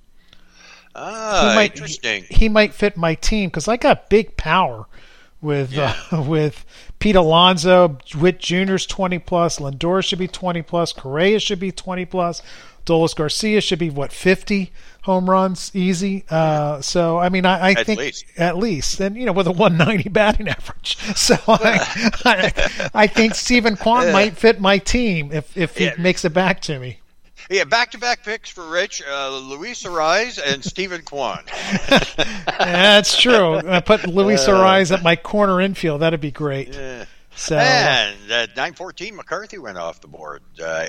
ah, He might- interesting. He might fit my team because I got big power with Yeah. uh, with Pete Alonso, Witt Junior's twenty plus, Lindor should be twenty plus, Correa should be twenty plus, Dolis Garcia should be what fifty home runs easy. Uh, so I mean, I, I At think least. at least, and you know, with a one ninety batting average. So I, I, I think Stephen Kwan might fit my team if if he Yeah. makes it back to me. Yeah, back-to-back picks for Rich, uh, Luis Ariz and Stephen Kwan. That's true. I put Luis Ariz at my corner infield. That'd be great. Yeah. So And at nine fourteen, McCarthy went off the board. Uh,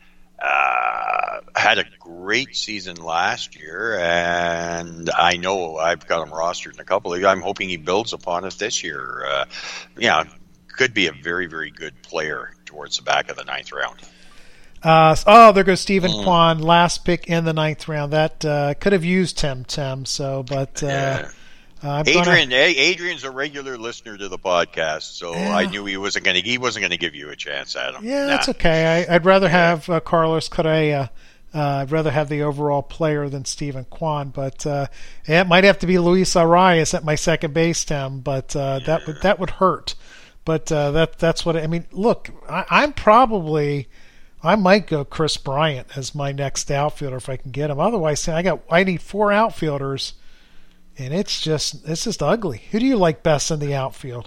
uh, had a great season last year, and I know I've got him rostered in a couple of. I'm hoping he builds upon it this year. Uh, yeah, could be a very, very good player towards the back of the ninth round. Uh, oh, there goes Stephen Mm. Kwan, last pick in the ninth round. That uh, could have used Tim Tim. So, but uh, Yeah. uh, I'm Adrian, gonna, A- Adrian's a regular listener to the podcast, so Yeah. I knew he wasn't going to. He wasn't going to give you a chance at him. yeah, that's Nah. okay. I, I'd rather have uh, Carlos Correa. Uh, I'd rather have the overall player than Stephen Kwan, but uh, yeah, it might have to be Luis Arias at my second base, Tim. But uh, that would that would hurt. But uh, that that's what I mean. Look, I, I'm probably I might go Chris Bryant as my next outfielder if I can get him. Otherwise, I got I need four outfielders, and it's just it's just ugly. Who do you like best in the outfield?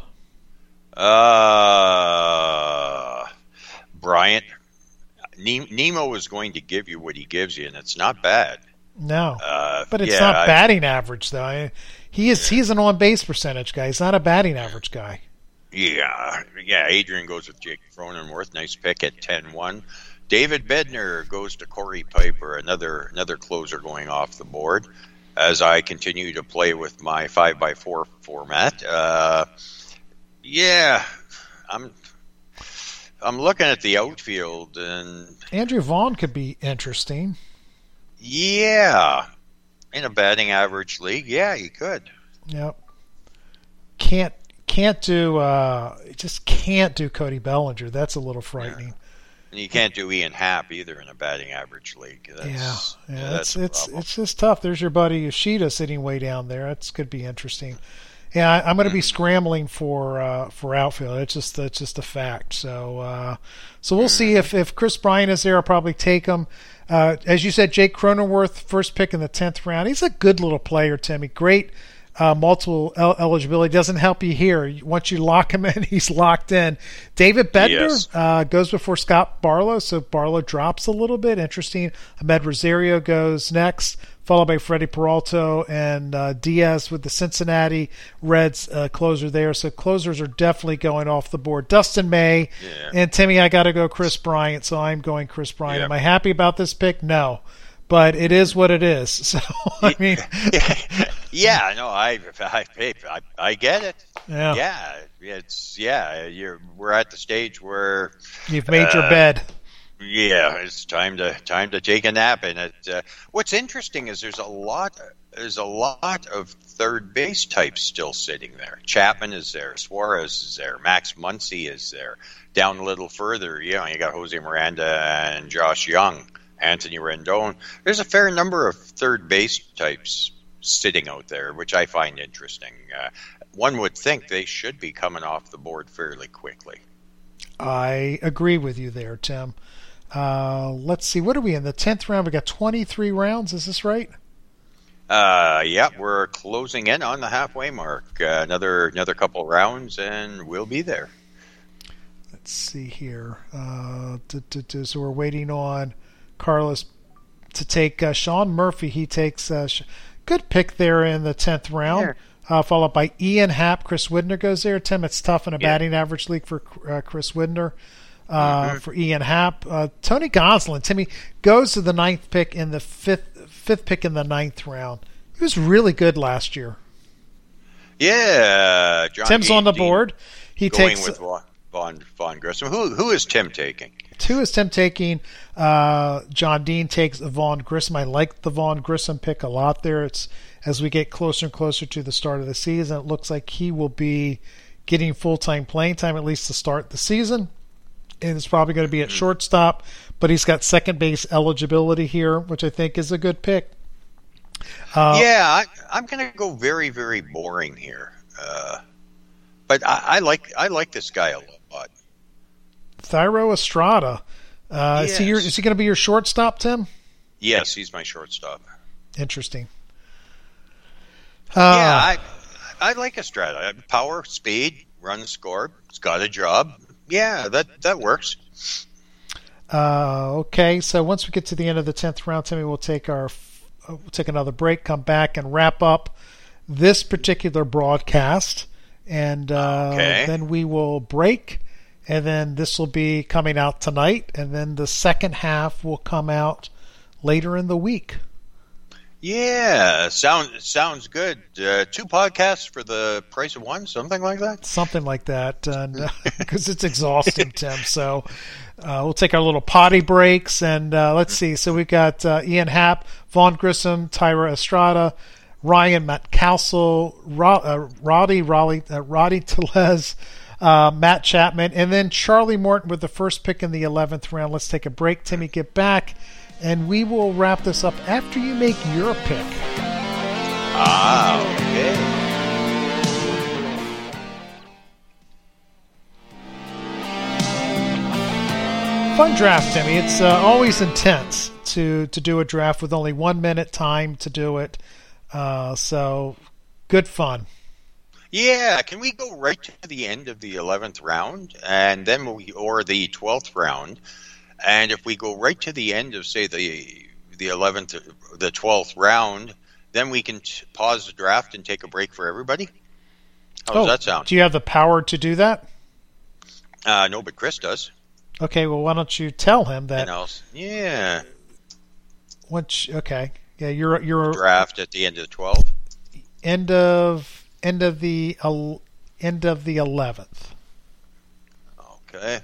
Uh, Bryant. Nemo is going to give you what he gives you, and it's not bad. No, uh, but it's yeah, not I, batting average though. I, he is he's an on base percentage guy. He's not a batting average guy. Yeah, yeah. Adrian goes with Jake Cronenworth. Nice pick at ten one. David Bednar goes to Corey Piper, another another closer going off the board. As I continue to play with my five by four format, uh, yeah, I'm. I'm looking at the outfield, and Andrew Vaughn could be interesting. Yeah, in a batting average league, yeah, you could. Yep. Can't can't do uh, just can't do Cody Bellinger. That's a little frightening. Yeah. And you can't do Ian Happ either in a batting average league. That's, yeah, yeah, yeah that's it's it's it's just tough. There's your buddy Yoshida sitting way down there. That's could be interesting. Yeah, I, I'm going to be scrambling for uh, for outfield. It's just it's just a fact. So uh, so we'll see if, if Chris Bryant is there. I'll probably take him. Uh, as you said, Jake Cronenworth, first pick in the tenth round. He's a good little player, Timmy. Great uh, multiple el- eligibility. Doesn't help you here. Once you lock him in, he's locked in. David Bednar yes. uh, goes before Scott Barlow, so Barlow drops a little bit. Interesting. Ahmed Rosario goes next, followed by Freddie Peralta and uh, Diaz with the Cincinnati Reds uh, closer there. So closers are definitely going off the board. Dustin May yeah. and Timmy, I got to go Chris Bryant, so I'm going Chris Bryant. Yeah. Am I happy about this pick? No. But it is what it is. So, I mean... yeah, no, I, I, I, I get it. Yeah. Yeah, it's, yeah, you're, we're at the stage where... You've made uh, your bed. Yeah, it's time to time to take a nap in it. Uh, what's interesting is there's a lot there's a lot of third base types still sitting there. Chapman is there, Suarez is there, Max Muncy is there. Down a little further, you know, you got Jose Miranda and Josh Young, Anthony Rendon. There's a fair number of third base types sitting out there, which I find interesting. Uh, one would think they should be coming off the board fairly quickly. I agree with you there, Tim. Uh, let's see. What are we in the tenth round? We got twenty-three rounds. Is this right? Uh, yeah, we're closing in on the halfway mark. Uh, another another couple rounds, and we'll be there. Let's see here. Uh, do, do, do. So we're waiting on Carlos to take uh, Sean Murphy. He takes uh, good pick there in the tenth round. Uh, followed by Ian Happ. Chris Widner goes there. Tim, it's tough in a batting yeah. average league for uh, Chris Widner. Uh, mm-hmm. For Ian Happ, uh, Tony Gonsolin, Timmy goes to the ninth pick in the fifth fifth pick in the ninth round. He was really good last year. Yeah, John Tim's Dean, on the Dean board. He going takes with Vaughn, Vaughn Grissom. Who who is Tim taking? Two is Tim taking. Uh, John Dean takes Vaughn Grissom. I like the Vaughn Grissom pick a lot there. It's as we get closer and closer to the start of the season, it looks like he will be getting full-time playing time at least to start the season. And it's probably going to be at shortstop, but he's got second base eligibility here, which I think is a good pick. Uh, yeah, I, I'm going to go very, very boring here, uh, but I, I like I like this guy a lot. Thairo Estrada, uh, yes. is he your, is he going to be your shortstop, Tim? Yes, he's my shortstop. Interesting. Uh, yeah, I I like Estrada. Power, speed, run, score. He's got a job. Yeah, that, that works. Uh, okay, so once we get to the end of the tenth round, Timmy, we'll take our we'll take another break, come back, and wrap up this particular broadcast, and uh, okay. then we will break, and then this will be coming out tonight, and then the second half will come out later in the week. Yeah, sound, sounds good. Uh, two podcasts for the price of one, something like that? Something like that, because uh, it's exhausting, Tim. So uh, we'll take our little potty breaks, and uh, let's see. So we've got uh, Ian Happ, Vaughn Grissom, Thairo Estrada, Ryan Mountcastle, Rod, uh, Roddy, Raleigh, uh, Roddy Tellez, uh, Matt Chapman, and then Charlie Morton with the first pick in the eleventh round. Let's take a break. Timmy, get back. And we will wrap this up after you make your pick. Ah, okay. Fun draft, Timmy. It's uh, always intense to, to do a draft with only one minute time to do it. Uh, so, good fun. Yeah, can we go right to the end of the eleventh round, and then we, or the twelfth round, and if we go right to the end of, say, the the eleventh, the twelfth round, then we can t- pause the draft and take a break for everybody? How does oh, that sound? Do you have the power to do that? Uh, no, but Chris does. Okay, well, why don't you tell him that? Yeah. Once, okay, yeah, you're you're draft at the end of the twelfth. End of end of the uh, end of the eleventh. Okay.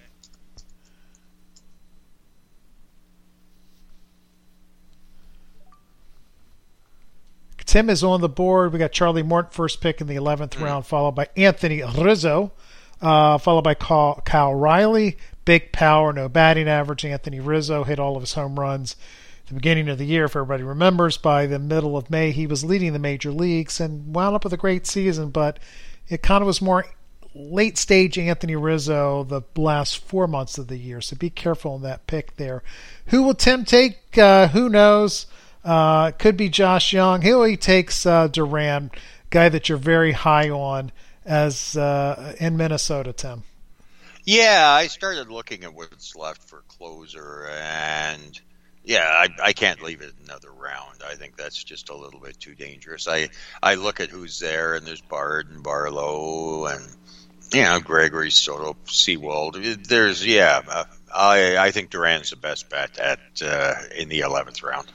Tim is on the board. We got Charlie Morton first pick in the eleventh mm. round, followed by Anthony Rizzo, uh, followed by Kyle, Kyle Riley. Big power, no batting average. Anthony Rizzo hit all of his home runs at the beginning of the year, if everybody remembers. By the middle of May, he was leading the major leagues and wound up with a great season, but it kind of was more late-stage Anthony Rizzo the last four months of the year, so be careful in that pick there. Who will Tim take? Uh, who knows? Uh, could be Josh Young. He'll, he takes uh, Duran, guy that you're very high on as uh, in Minnesota, Tim. Yeah, I started looking at what's left for closer, and yeah, I, I can't leave it another round. I think that's just a little bit too dangerous. I, I look at who's there, and there's Bard and Barlow, and you know Gregory, Soto, Seawald. There's yeah, uh, I I think Duran's the best bet at uh, in the eleventh round.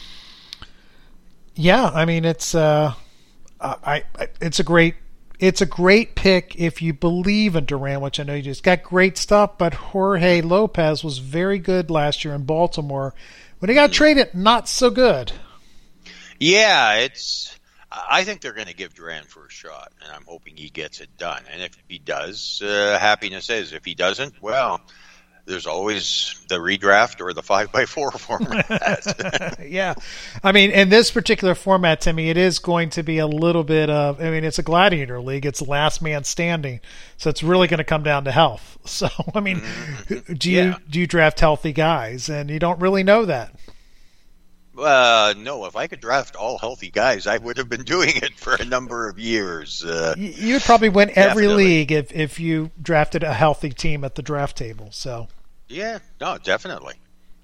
Yeah, I mean it's uh, I, I it's a great it's a great pick if you believe in Duran, which I know you do. He's got great stuff, but Jorge Lopez was very good last year in Baltimore. When he got traded, not so good. Yeah, it's. I think they're going to give Duran for a shot, and I'm hoping he gets it done. And if he does, uh, happiness is. If he doesn't, well, there's always the redraft or the five by four format. Yeah. I mean, in this particular format, Timmy, it is going to be a little bit of, I mean, it's a gladiator league. It's last man standing. So it's really going to come down to health. So, I mean, mm-hmm. do you yeah. do you draft healthy guys? And you don't really know that. Uh, no, if I could draft all healthy guys, I would have been doing it for a number of years. Uh, you would probably win every definitely. league if, if you drafted a healthy team at the draft table. So, yeah, no, definitely.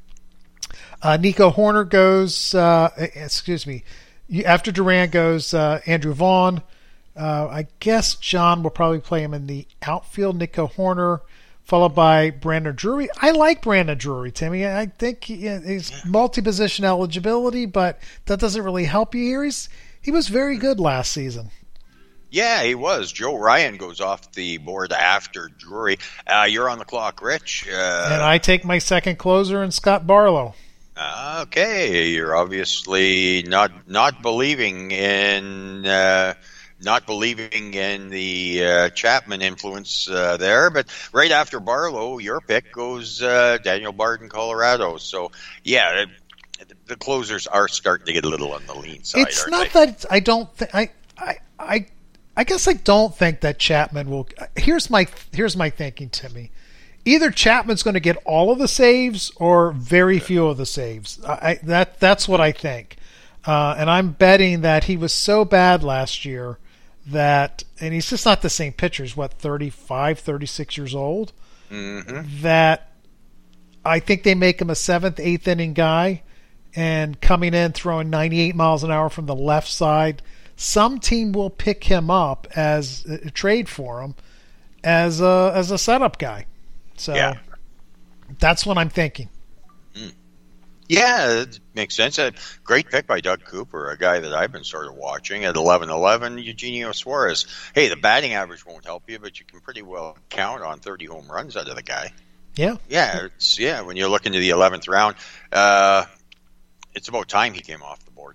Uh, Nico Horner goes, uh, excuse me, after Duran goes uh, Andrew Vaughn. Uh, I guess John will probably play him in the outfield. Nico Horner, followed by Brandon Drury. I like Brandon Drury, Timmy. I think he, he's yeah. multi-position eligibility, but that doesn't really help you here. He's, he was very good last season. Yeah, he was. Joe Ryan goes off the board after Drury. Uh, you're on the clock, Rich. Uh, and I take my second closer in Scott Barlow. Okay, you're obviously not not believing in uh, not believing in the uh, Chapman influence uh, there, but right after Barlow, your pick goes uh, Daniel Bard in Colorado. So yeah, the closers are starting to get a little on the lean side. It's aren't not they? that I don't think I I I I guess I don't think that Chapman will. Here's my here's my thinking, Timmy. Either Chapman's going to get all of the saves or very few of the saves. I, that that's what I think, uh, and I'm betting that he was so bad last year that, and he's just not the same pitcher. He's what, thirty-five, thirty-six years old. Mm-hmm. That I think they make him a seventh, eighth inning guy, and coming in throwing ninety-eight miles an hour from the left side. Some team will pick him up as a trade for him as a as a setup guy. So yeah. That's what I'm thinking. Mm. Yeah, it makes sense. A great pick by Doug Cooper, a guy that I've been sort of watching at eleven eleven. Eugenio Suarez. Hey, the batting average won't help you, but you can pretty well count on thirty home runs out of the guy. Yeah. Yeah, it's, yeah. When you're looking to the eleventh round, uh, it's about time he came off the board.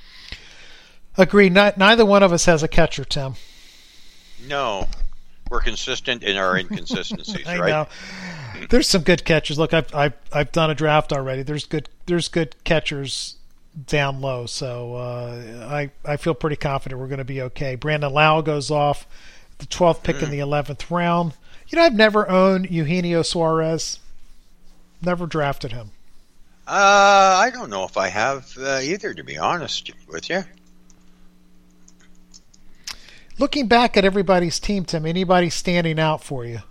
Agreed. Not, neither one of us has a catcher, Tim. No. We're consistent in our inconsistencies, I right? know. There's some good catchers. Look, I've, I've I've done a draft already. There's good there's good catchers down low, so uh, I I feel pretty confident we're going to be okay. Brandon Lau goes off the twelfth pick mm. in the eleventh round. You know, I've never owned Eugenio Suarez. never drafted him. Uh, I don't know if I have uh, either, to be honest with you. Looking back at everybody's team, Tim, anybody standing out for you?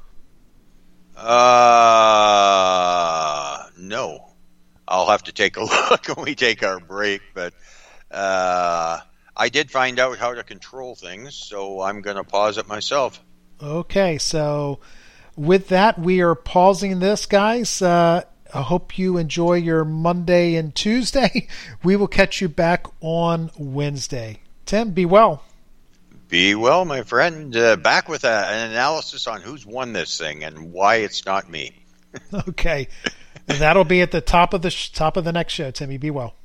Uh, no. I'll have to take a look when we take our break, but uh, I did find out how to control things, so I'm going to pause it myself. Okay, so with that, we are pausing this, guys. Uh, I hope you enjoy your Monday and Tuesday. We will catch you back on Wednesday. Tim, be well. Be well, my friend. Uh, back with a, an analysis on who's won this thing and why it's not me. Okay. And that'll be at the top of the sh- top of the next show, Timmy. Be well.